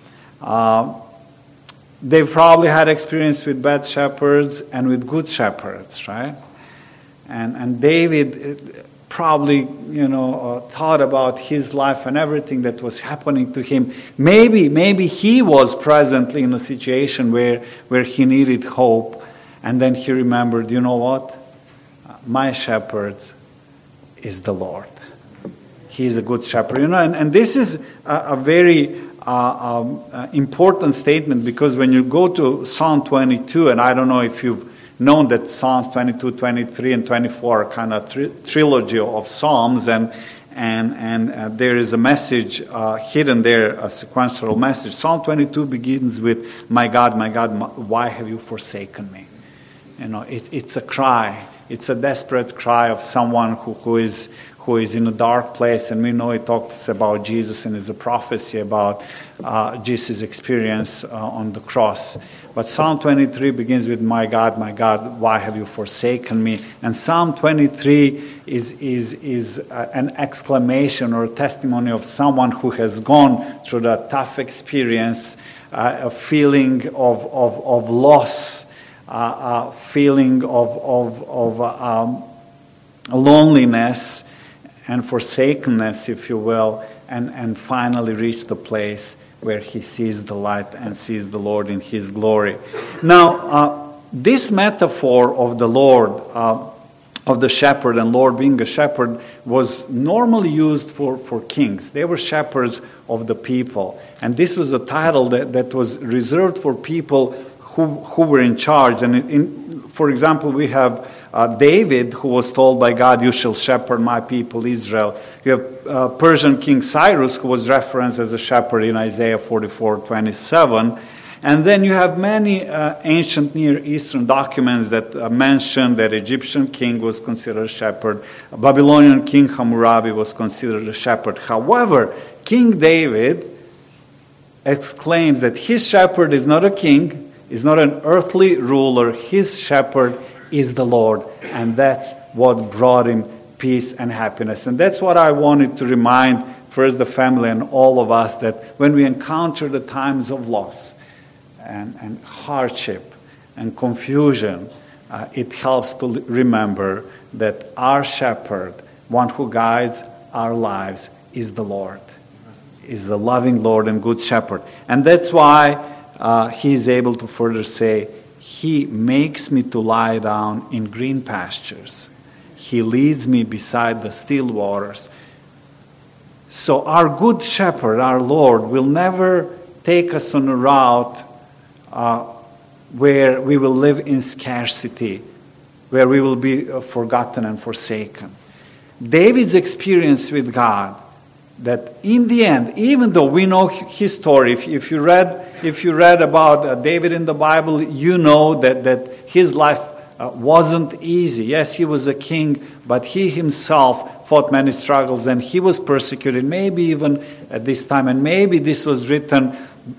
They probably had experience with bad shepherds and with good shepherds, right? And David probably, thought about his life and everything that was happening to him. Maybe he was presently in a situation where he needed hope, and then he remembered, you know what? My shepherd is the Lord. He is a good shepherd. And this is a very important statement, because when you go to Psalm 22, and I don't know if you've known that Psalms 22, 23, and 24 are kind of trilogy of Psalms, and there is a message hidden there, a sequential message. Psalm 22 begins with, my God, why have you forsaken me? It's a cry. It's a desperate cry of someone who is in a dark place, and we know it talks about Jesus and is a prophecy about Jesus' experience on the cross. But Psalm 23 begins with, my God, why have you forsaken me? And Psalm 23 is an exclamation or a testimony of someone who has gone through that tough experience, a feeling of loss, a feeling of loneliness and forsakenness, if you will, and finally reach the place where he sees the light and sees the Lord in his glory. Now, this metaphor of the Lord of the shepherd, and Lord being a shepherd, was normally used for kings. They were shepherds of the people. And this was a title that was reserved for people who were in charge. And for example, we have David, who was told by God, "You shall shepherd my people Israel." You have Persian King Cyrus, who was referenced as a shepherd in Isaiah 44:27. And then you have many ancient Near Eastern documents that mention that Egyptian king was considered a shepherd. A Babylonian king Hammurabi was considered a shepherd. However, King David exclaims that his shepherd is not a king, is not an earthly ruler. His shepherd is the Lord. And that's what brought him peace and happiness. And that's what I wanted to remind first the family and all of us, that when we encounter the times of loss, and hardship and confusion, it helps to remember that our shepherd, one who guides our lives, is the Lord, is the loving Lord and good shepherd. And that's why he is able to further say, "He makes me to lie down in green pastures. He leads me beside the still waters." So our good shepherd, our Lord, will never take us on a route where we will live in scarcity, where we will be forgotten and forsaken. David's experience with God, that in the end, even though we know his story, if you read about David in the Bible, you know that his life wasn't easy. Yes, he was a king, but he himself fought many struggles, and he was persecuted, maybe even at this time, and maybe this was written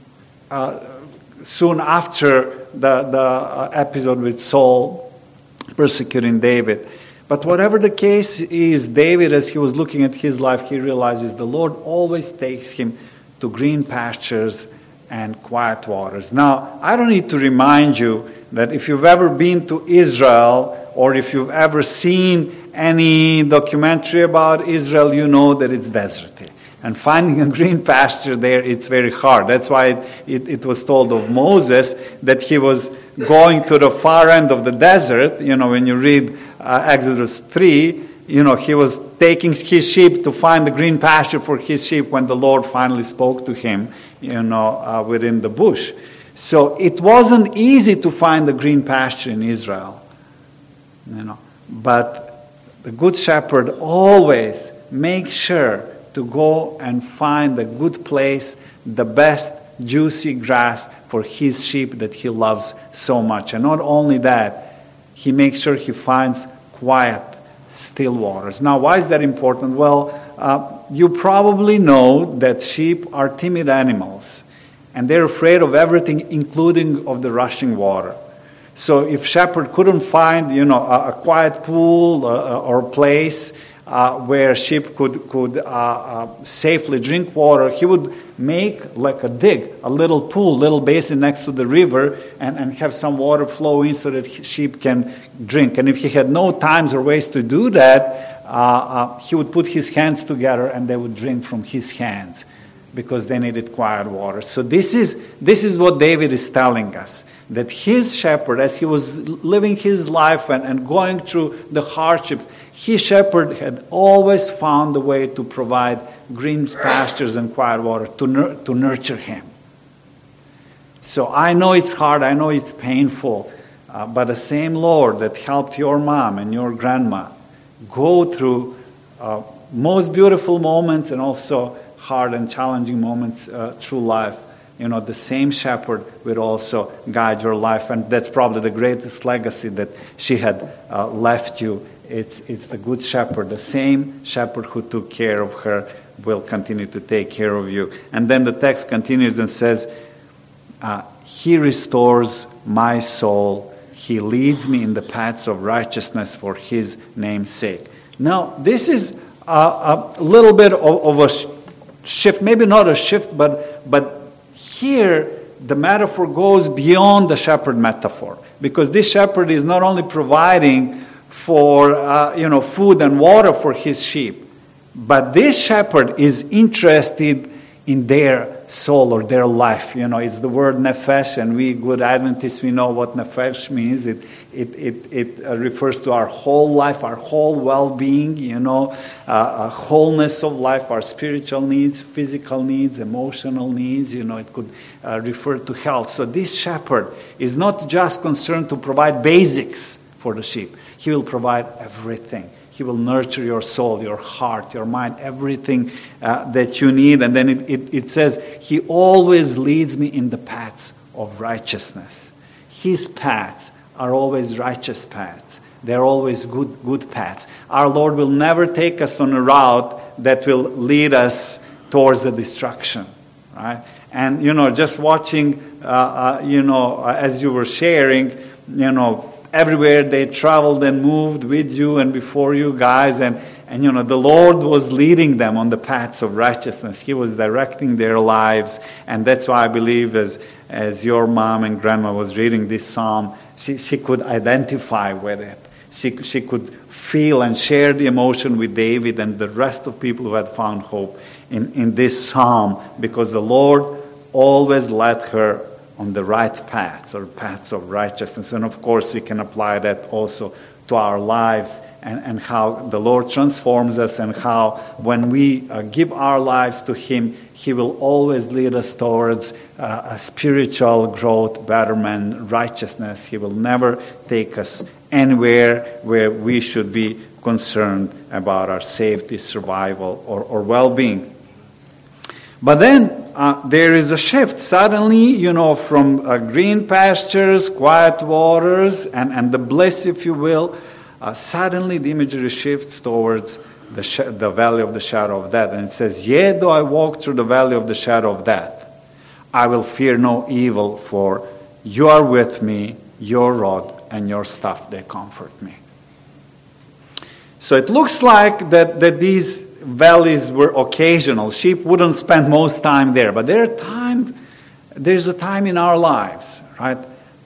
soon after the episode with Saul persecuting David. But whatever the case is, David, as he was looking at his life, he realizes the Lord always takes him to green pastures and quiet waters. Now, I don't need to remind you that if you've ever been to Israel, or if you've ever seen any documentary about Israel, you know that it's deserty. And finding a green pasture there, it's very hard. That's why it was told of Moses that he was going to the far end of the desert. You know, when you read Exodus 3, you know, he was taking his sheep to find the green pasture for his sheep when the Lord finally spoke to him, you know, within the bush. So it wasn't easy to find the green pasture in Israel, you know. But the Good Shepherd always makes sure to go and find the good place, the best juicy grass for his sheep that he loves so much. And not only that, he makes sure he finds quiet, still waters. Now, why is that important? Well, you probably know that sheep are timid animals, and they're afraid of everything, including of the rushing water. So if shepherd couldn't find, you know, a quiet pool or place where sheep could safely drink water, he would make like a dig, a little pool, little basin next to the river, and have some water flow in so that sheep can drink. And if he had no times or ways to do that, he would put his hands together and they would drink from his hands, because they needed quiet water. So this is what David is telling us, that his shepherd, as he was living his life and going through the hardships, his shepherd had always found a way to provide green pastures and quiet water to nurture him. So I know it's hard, I know it's painful, but the same Lord that helped your mom and your grandma go through most beautiful moments and also hard and challenging moments through life, you know, the same shepherd will also guide your life. And that's probably the greatest legacy that she had left you. It's the good shepherd. The same shepherd who took care of her will continue to take care of you. And then the text continues and says, he restores my soul. He leads me in the paths of righteousness for his name's sake. Now, this is a little bit of a shift, maybe not a shift, but here the metaphor goes beyond the shepherd metaphor, because this shepherd is not only providing for food and water for his sheep, but this shepherd is interested in their soul or their life. It's the word nephesh, and we good Adventists, we know what nephesh means. It refers to our whole life, our whole well-being, a wholeness of life, our spiritual needs, physical needs, emotional needs. It could refer to health. So this shepherd is not just concerned to provide basics for the sheep. He will provide everything. He will nurture your soul, your heart, your mind, everything that you need. And then it says, He always leads me in the paths of righteousness. His paths are always righteous paths. They're always good paths. Our Lord will never take us on a route that will lead us towards the destruction, right? And, just watching, as you were sharing, everywhere they traveled and moved with you and before you guys, and the Lord was leading them on the paths of righteousness. He was directing their lives, and that's why I believe as your mom and grandma was reading this psalm, she could identify with it. She could feel and share the emotion with David and the rest of people who had found hope in this psalm, because the Lord always led her on the right paths, or paths of righteousness. And of course, we can apply that also to our lives, and how the Lord transforms us, and how when we give our lives to Him, He will always lead us towards a spiritual growth, betterment, righteousness. He will never take us anywhere where we should be concerned about our safety, survival, or well-being. But then there is a shift. Suddenly, from green pastures, quiet waters, and the bliss, if you will, suddenly the imagery shifts towards the valley of the shadow of death. And it says, Yea, though I walk through the valley of the shadow of death, I will fear no evil, for you are with me, your rod and your staff, they comfort me. So it looks like that these valleys were occasional. Sheep wouldn't spend most time there. But there's a time in our lives, right,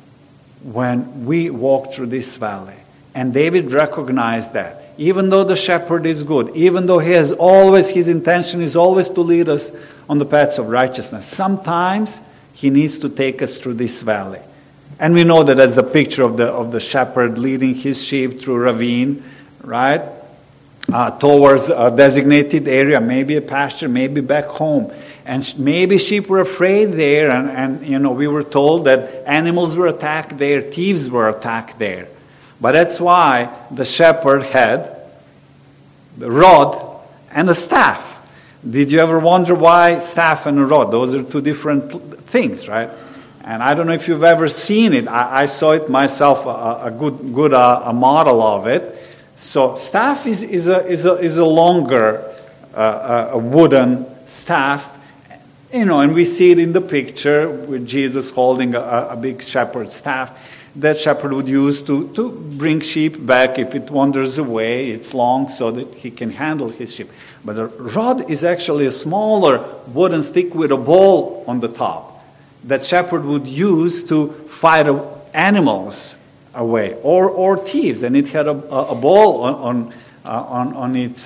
when we walk through this valley. And David recognized that. Even though the shepherd is good, even though his intention is always to lead us on the paths of righteousness, sometimes he needs to take us through this valley. And we know that as the picture of the shepherd leading his sheep through a ravine, right? Towards a designated area, maybe a pasture, maybe back home. And maybe sheep were afraid there, and we were told that animals were attacked there, thieves were attacked there. But that's why the shepherd had the rod and a staff. Did you ever wonder why staff and a rod? Those are two different things, right? And I don't know if you've ever seen it. I saw it myself, a good model of it. So staff is a longer a wooden staff, and we see it in the picture with Jesus holding a big shepherd's staff that shepherd would use to bring sheep back if it wanders away. It's long so that he can handle his sheep. But a rod is actually a smaller wooden stick with a ball on the top that shepherd would use to fight animals away or thieves, and it had a ball on its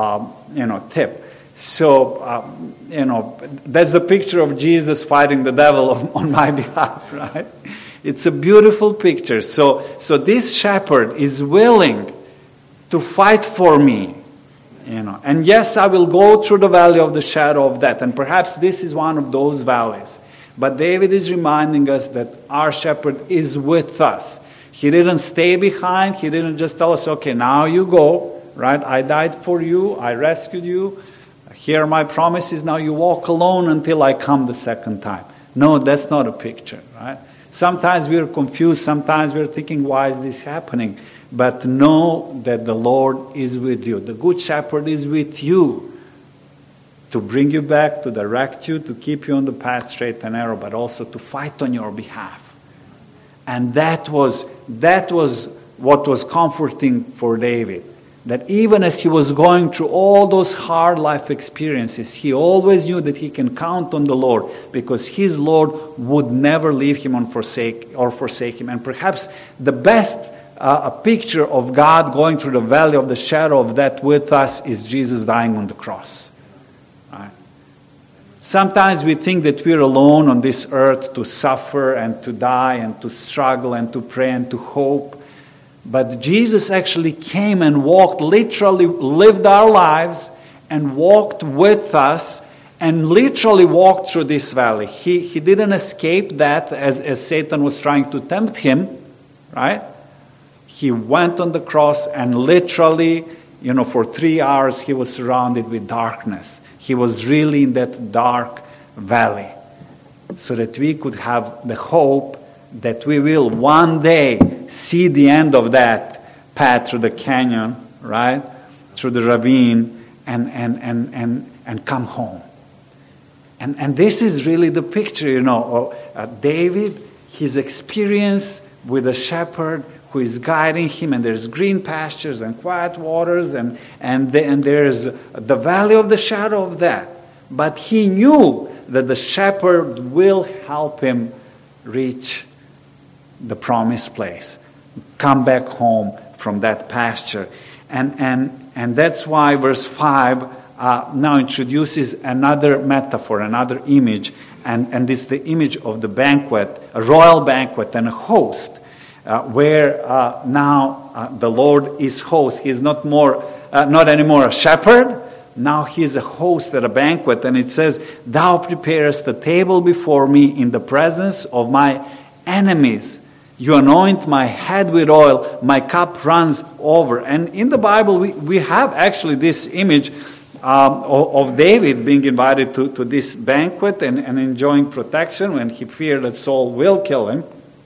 tip. So that's the picture of Jesus fighting the devil on my behalf, right? It's a beautiful picture. So this shepherd is willing to fight for me, And yes, I will go through the valley of the shadow of death, and perhaps this is one of those valleys. But David is reminding us that our shepherd is with us. He didn't stay behind. He didn't just tell us, okay, now you go, right? I died for you. I rescued you. Here are my promises. Now you walk alone until I come the second time. No, that's not a picture, right? Sometimes we're confused. Sometimes we're thinking, why is this happening? But know that the Lord is with you. The Good Shepherd is with you to bring you back, to direct you, to keep you on the path straight and narrow, but also to fight on your behalf. And that was what was comforting for David. That even as he was going through all those hard life experiences, he always knew that he can count on the Lord, because his Lord would never leave him or forsake him. And perhaps the best a picture of God going through the valley of the shadow of death with us is Jesus dying on the cross. Right? Sometimes we think that we're alone on this earth to suffer and to die and to struggle and to pray and to hope. But Jesus actually came and walked, literally lived our lives and walked with us and literally walked through this valley. He didn't escape that as Satan was trying to tempt him, right? He went on the cross and literally, for 3 hours he was surrounded with darkness. He was really in that dark valley so that we could have the hope that we will one day see the end of that path through the canyon, right? Through the ravine and come home. And this is really the picture, of David, his experience with a shepherd who is guiding him, and there's green pastures and quiet waters, and there's the valley of the shadow of death. But he knew that the shepherd will help him reach the promised place, come back home from that pasture. And that's why verse 5 now introduces another metaphor, another image, and it's the image of the banquet, a royal banquet and a host. Where now the Lord is host. He is not anymore a shepherd. Now he is a host at a banquet. And it says, "Thou preparest the table before me in the presence of my enemies. You anoint my head with oil. My cup runs over." And in the Bible, we have actually this image of David being invited to this banquet and enjoying protection when he feared that Saul will kill him.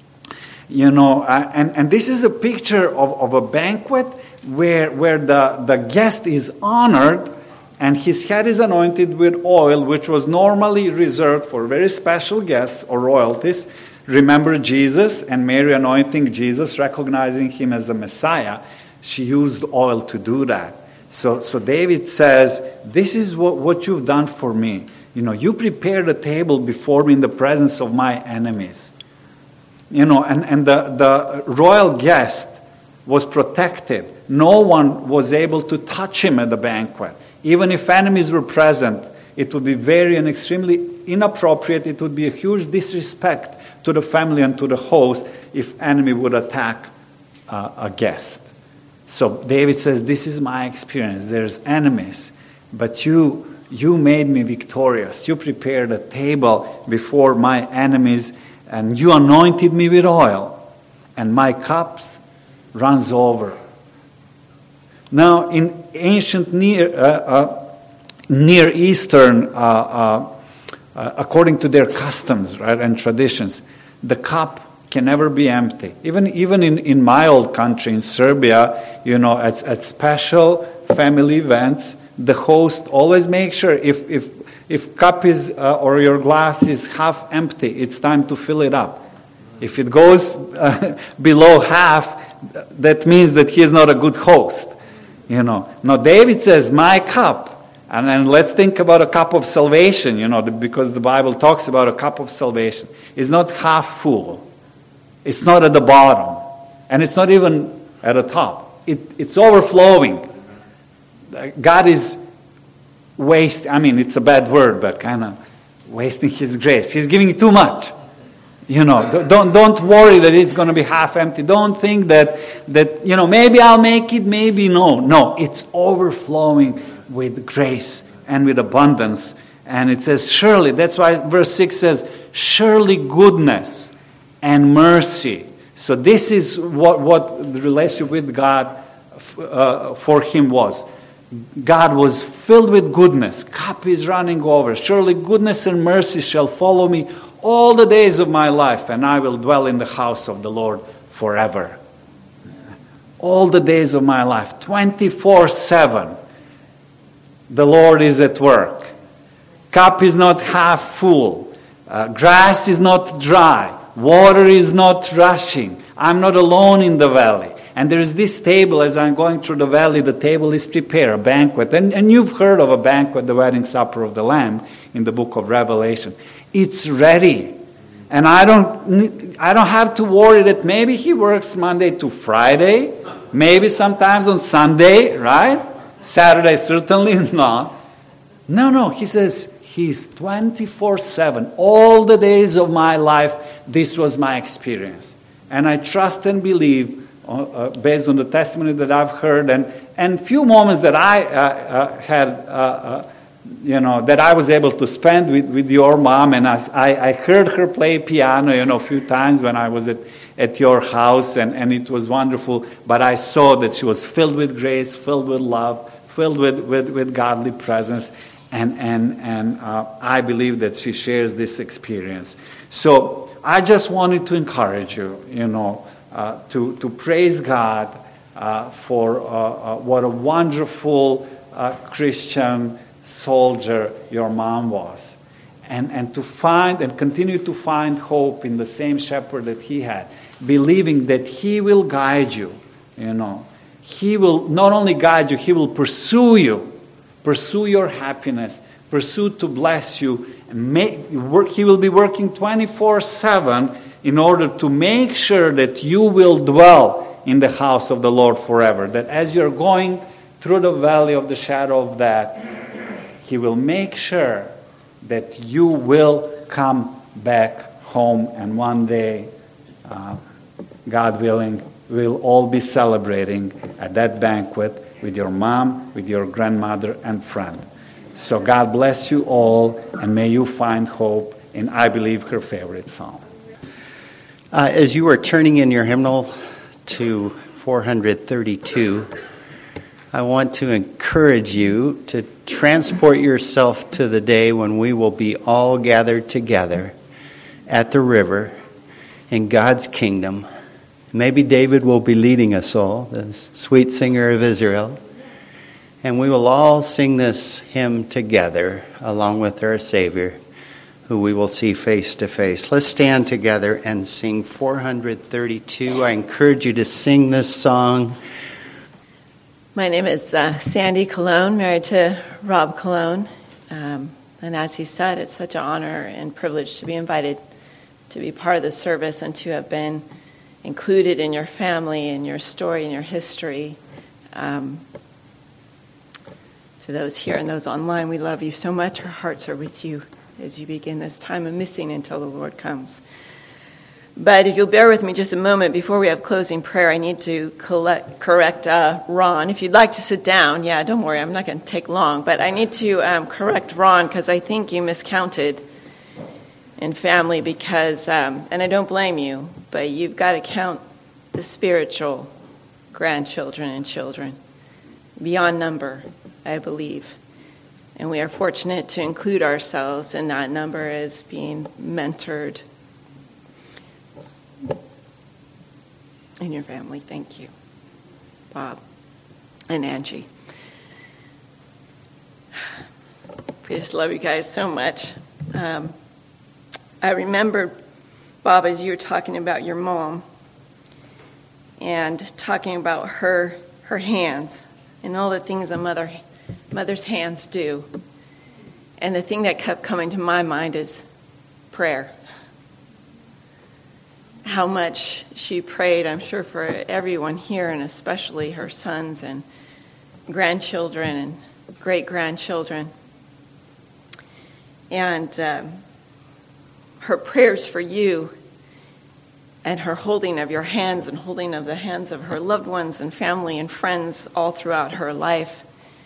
And this is a picture of a banquet where the guest is honored and his head is anointed with oil, which was normally reserved for very special guests or royalties. Remember Jesus and Mary anointing Jesus, recognizing him as a Messiah. She used oil to do that. So David says, "This is what you've done for me. You prepared a table before me in the presence of my enemies." And the royal guest was protected. No one was able to touch him at the banquet. Even if enemies were present, it would be very and extremely inappropriate. It would be a huge disrespect to the family and to the host if enemy would attack a guest. So David says, "This is my experience. There's enemies, but you made me victorious. You prepared a table before my enemies, and you anointed me with oil, and my cups runs over." Now, in ancient Near Eastern, according to their customs, right, and traditions, the cup can never be empty. Even in my old country, in Serbia, at special family events, the host always makes sure if cup is or your glass is half empty, it's time to fill it up. If it goes below half, that means that he is not a good host. Now David says, "My cup," and then let's think about a cup of salvation. Because the Bible talks about a cup of salvation. It's not half full. It's not at the bottom, and it's not even at the top. It's overflowing. God is it's a bad word, but kind of wasting His grace. He's giving too much. Don't worry that it's going to be half empty. Don't think that maybe I'll make it, maybe no. No, it's overflowing with grace and with abundance. And it says, surely, that's why verse 6 says, surely goodness and mercy. So this is what the relationship with God for him was. God was filled with goodness. Cup is running over. Surely goodness and mercy shall follow me all the days of my life, and I will dwell in the house of the Lord forever. All the days of my life, 24/7, the Lord is at work. Cup is not half full. Grass is not dry. Water is not rushing. I'm not alone in the valley. And there is this table, as I'm going through the valley, the table is prepared, a banquet. And you've heard of a banquet, the wedding supper of the Lamb, in the book of Revelation. It's ready. And I don't have to worry that maybe he works Monday to Friday, maybe sometimes on Sunday, right? Saturday, certainly not. No, he says He's 24/7. All the days of my life, this was my experience. And I trust and believe, based on the testimony that I've heard, and few moments that I had, that I was able to spend with your mom, and I heard her play piano, a few times when I was at your house, and it was wonderful. But I saw that she was filled with grace, filled with love, filled with godly presence, and I believe that she shares this experience. So I just wanted to encourage you, to praise God for what a wonderful Christian soldier your mom was, and to find and continue to find hope in the same shepherd that he had, believing that he will guide you. He will not only guide you, he will pursue you, pursue your happiness, pursue to bless you, and he will be working 24/7 in order to make sure that you will dwell in the house of the Lord forever. That as you're going through the valley of the shadow of death, he will make sure that you will come back home, and one day, God willing, we'll all be celebrating at that banquet with your mom, with your grandmother and friend. So God bless you all, and may you find hope in, I believe, her favorite psalm. As you are turning in your hymnal to 432, I want to encourage you to transport yourself to the day when we will be all gathered together at the river in God's kingdom. Maybe David will be leading us all, the sweet singer of Israel. And we will all sing this hymn together along with our Savior, who we will see face to face. Let's stand together and sing 432. I encourage you to sing this song. My name is Sandy Colon, married to Rob Colon. And as he said, it's such an honor and privilege to be invited to be part of the service and to have been included in your family and your story and your history. To those here and those online, we love you so much. Our hearts are with you as you begin this time of missing until the Lord comes. But if you'll bear with me just a moment before we have closing prayer, I need to correct Ron. If you'd like to sit down, don't worry, I'm not going to take long. But I need to correct Ron because I think you miscounted in family because, and I don't blame you, but you've got to count the spiritual grandchildren and children beyond number, I believe. And we are fortunate to include ourselves in that number as being mentored in your family. Thank you, Bob and Angie. We just love you guys so much. I remember, Bob, as you were talking about your mom and talking about her hands and all the things a mother's hands do. And the thing that kept coming to my mind is prayer. How much she prayed, I'm sure, for everyone here, and especially her sons and grandchildren and great-grandchildren. And her prayers for you and her holding of your hands and holding of the hands of her loved ones and family and friends all throughout her life,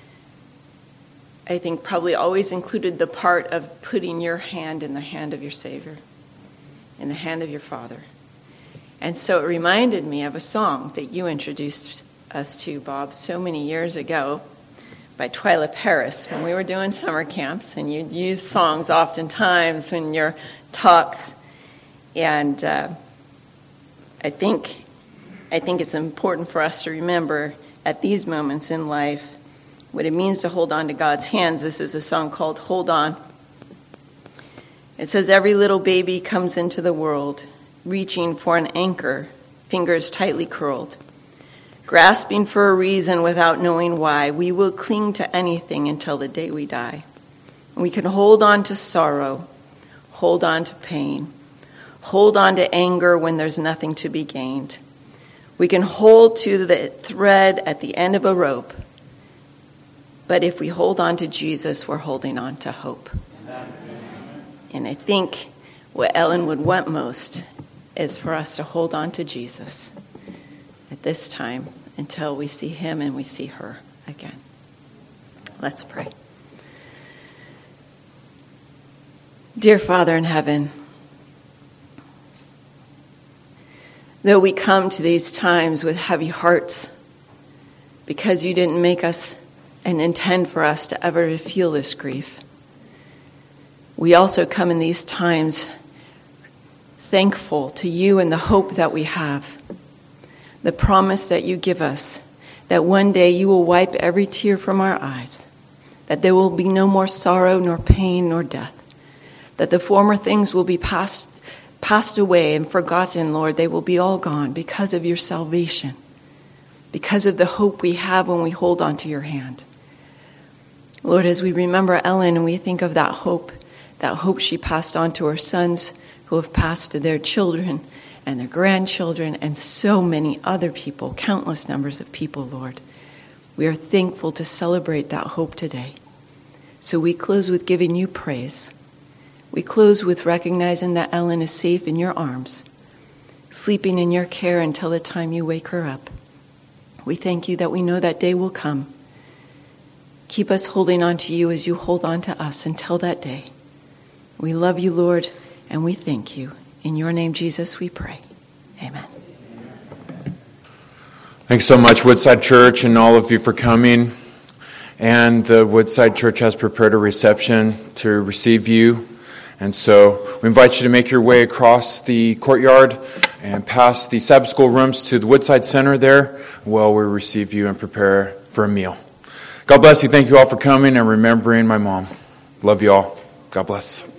I think probably always included the part of putting your hand in the hand of your Savior, in the hand of your Father. And so it reminded me of a song that you introduced us to, Bob, so many years ago by Twyla Paris when we were doing summer camps, and you'd use songs oftentimes in your talks. And I think it's important for us to remember at these moments in life what it means to hold on to God's hands. This is a song called Hold On. It says, every little baby comes into the world, reaching for an anchor, fingers tightly curled. Grasping for a reason without knowing why, we will cling to anything until the day we die. We can hold on to sorrow, hold on to pain, hold on to anger when there's nothing to be gained. We can hold to the thread at the end of a rope, but if we hold on to Jesus, we're holding on to hope. Amen. And I think what Ellen would want most is for us to hold on to Jesus at this time until we see him and we see her again. Let's pray. Dear Father in heaven, though we come to these times with heavy hearts because you didn't make us and intend for us to ever feel this grief, we also come in these times thankful to you and the hope that we have, the promise that you give us, that one day you will wipe every tear from our eyes, that there will be no more sorrow, nor pain, nor death, that the former things will be passed away and forgotten, Lord. They will be all gone because of your salvation, because of the hope we have when we hold on to your hand. Lord, as we remember Ellen and we think of that hope she passed on to her sons who have passed to their children and their grandchildren and so many other people, countless numbers of people, Lord. We are thankful to celebrate that hope today. So we close with giving you praise. We close with recognizing that Ellen is safe in your arms, sleeping in your care until the time you wake her up. We thank you that we know that day will come. Keep us holding on to you as you hold on to us until that day. We love you, Lord, and we thank you. In your name, Jesus, we pray. Amen. Thanks so much, Woodside Church, and all of you for coming. And the Woodside Church has prepared a reception to receive you. And so we invite you to make your way across the courtyard and past the Sabbath School rooms to the Woodside Center there while we receive you and prepare for a meal. God bless you. Thank you all for coming and remembering my mom. Love you all. God bless.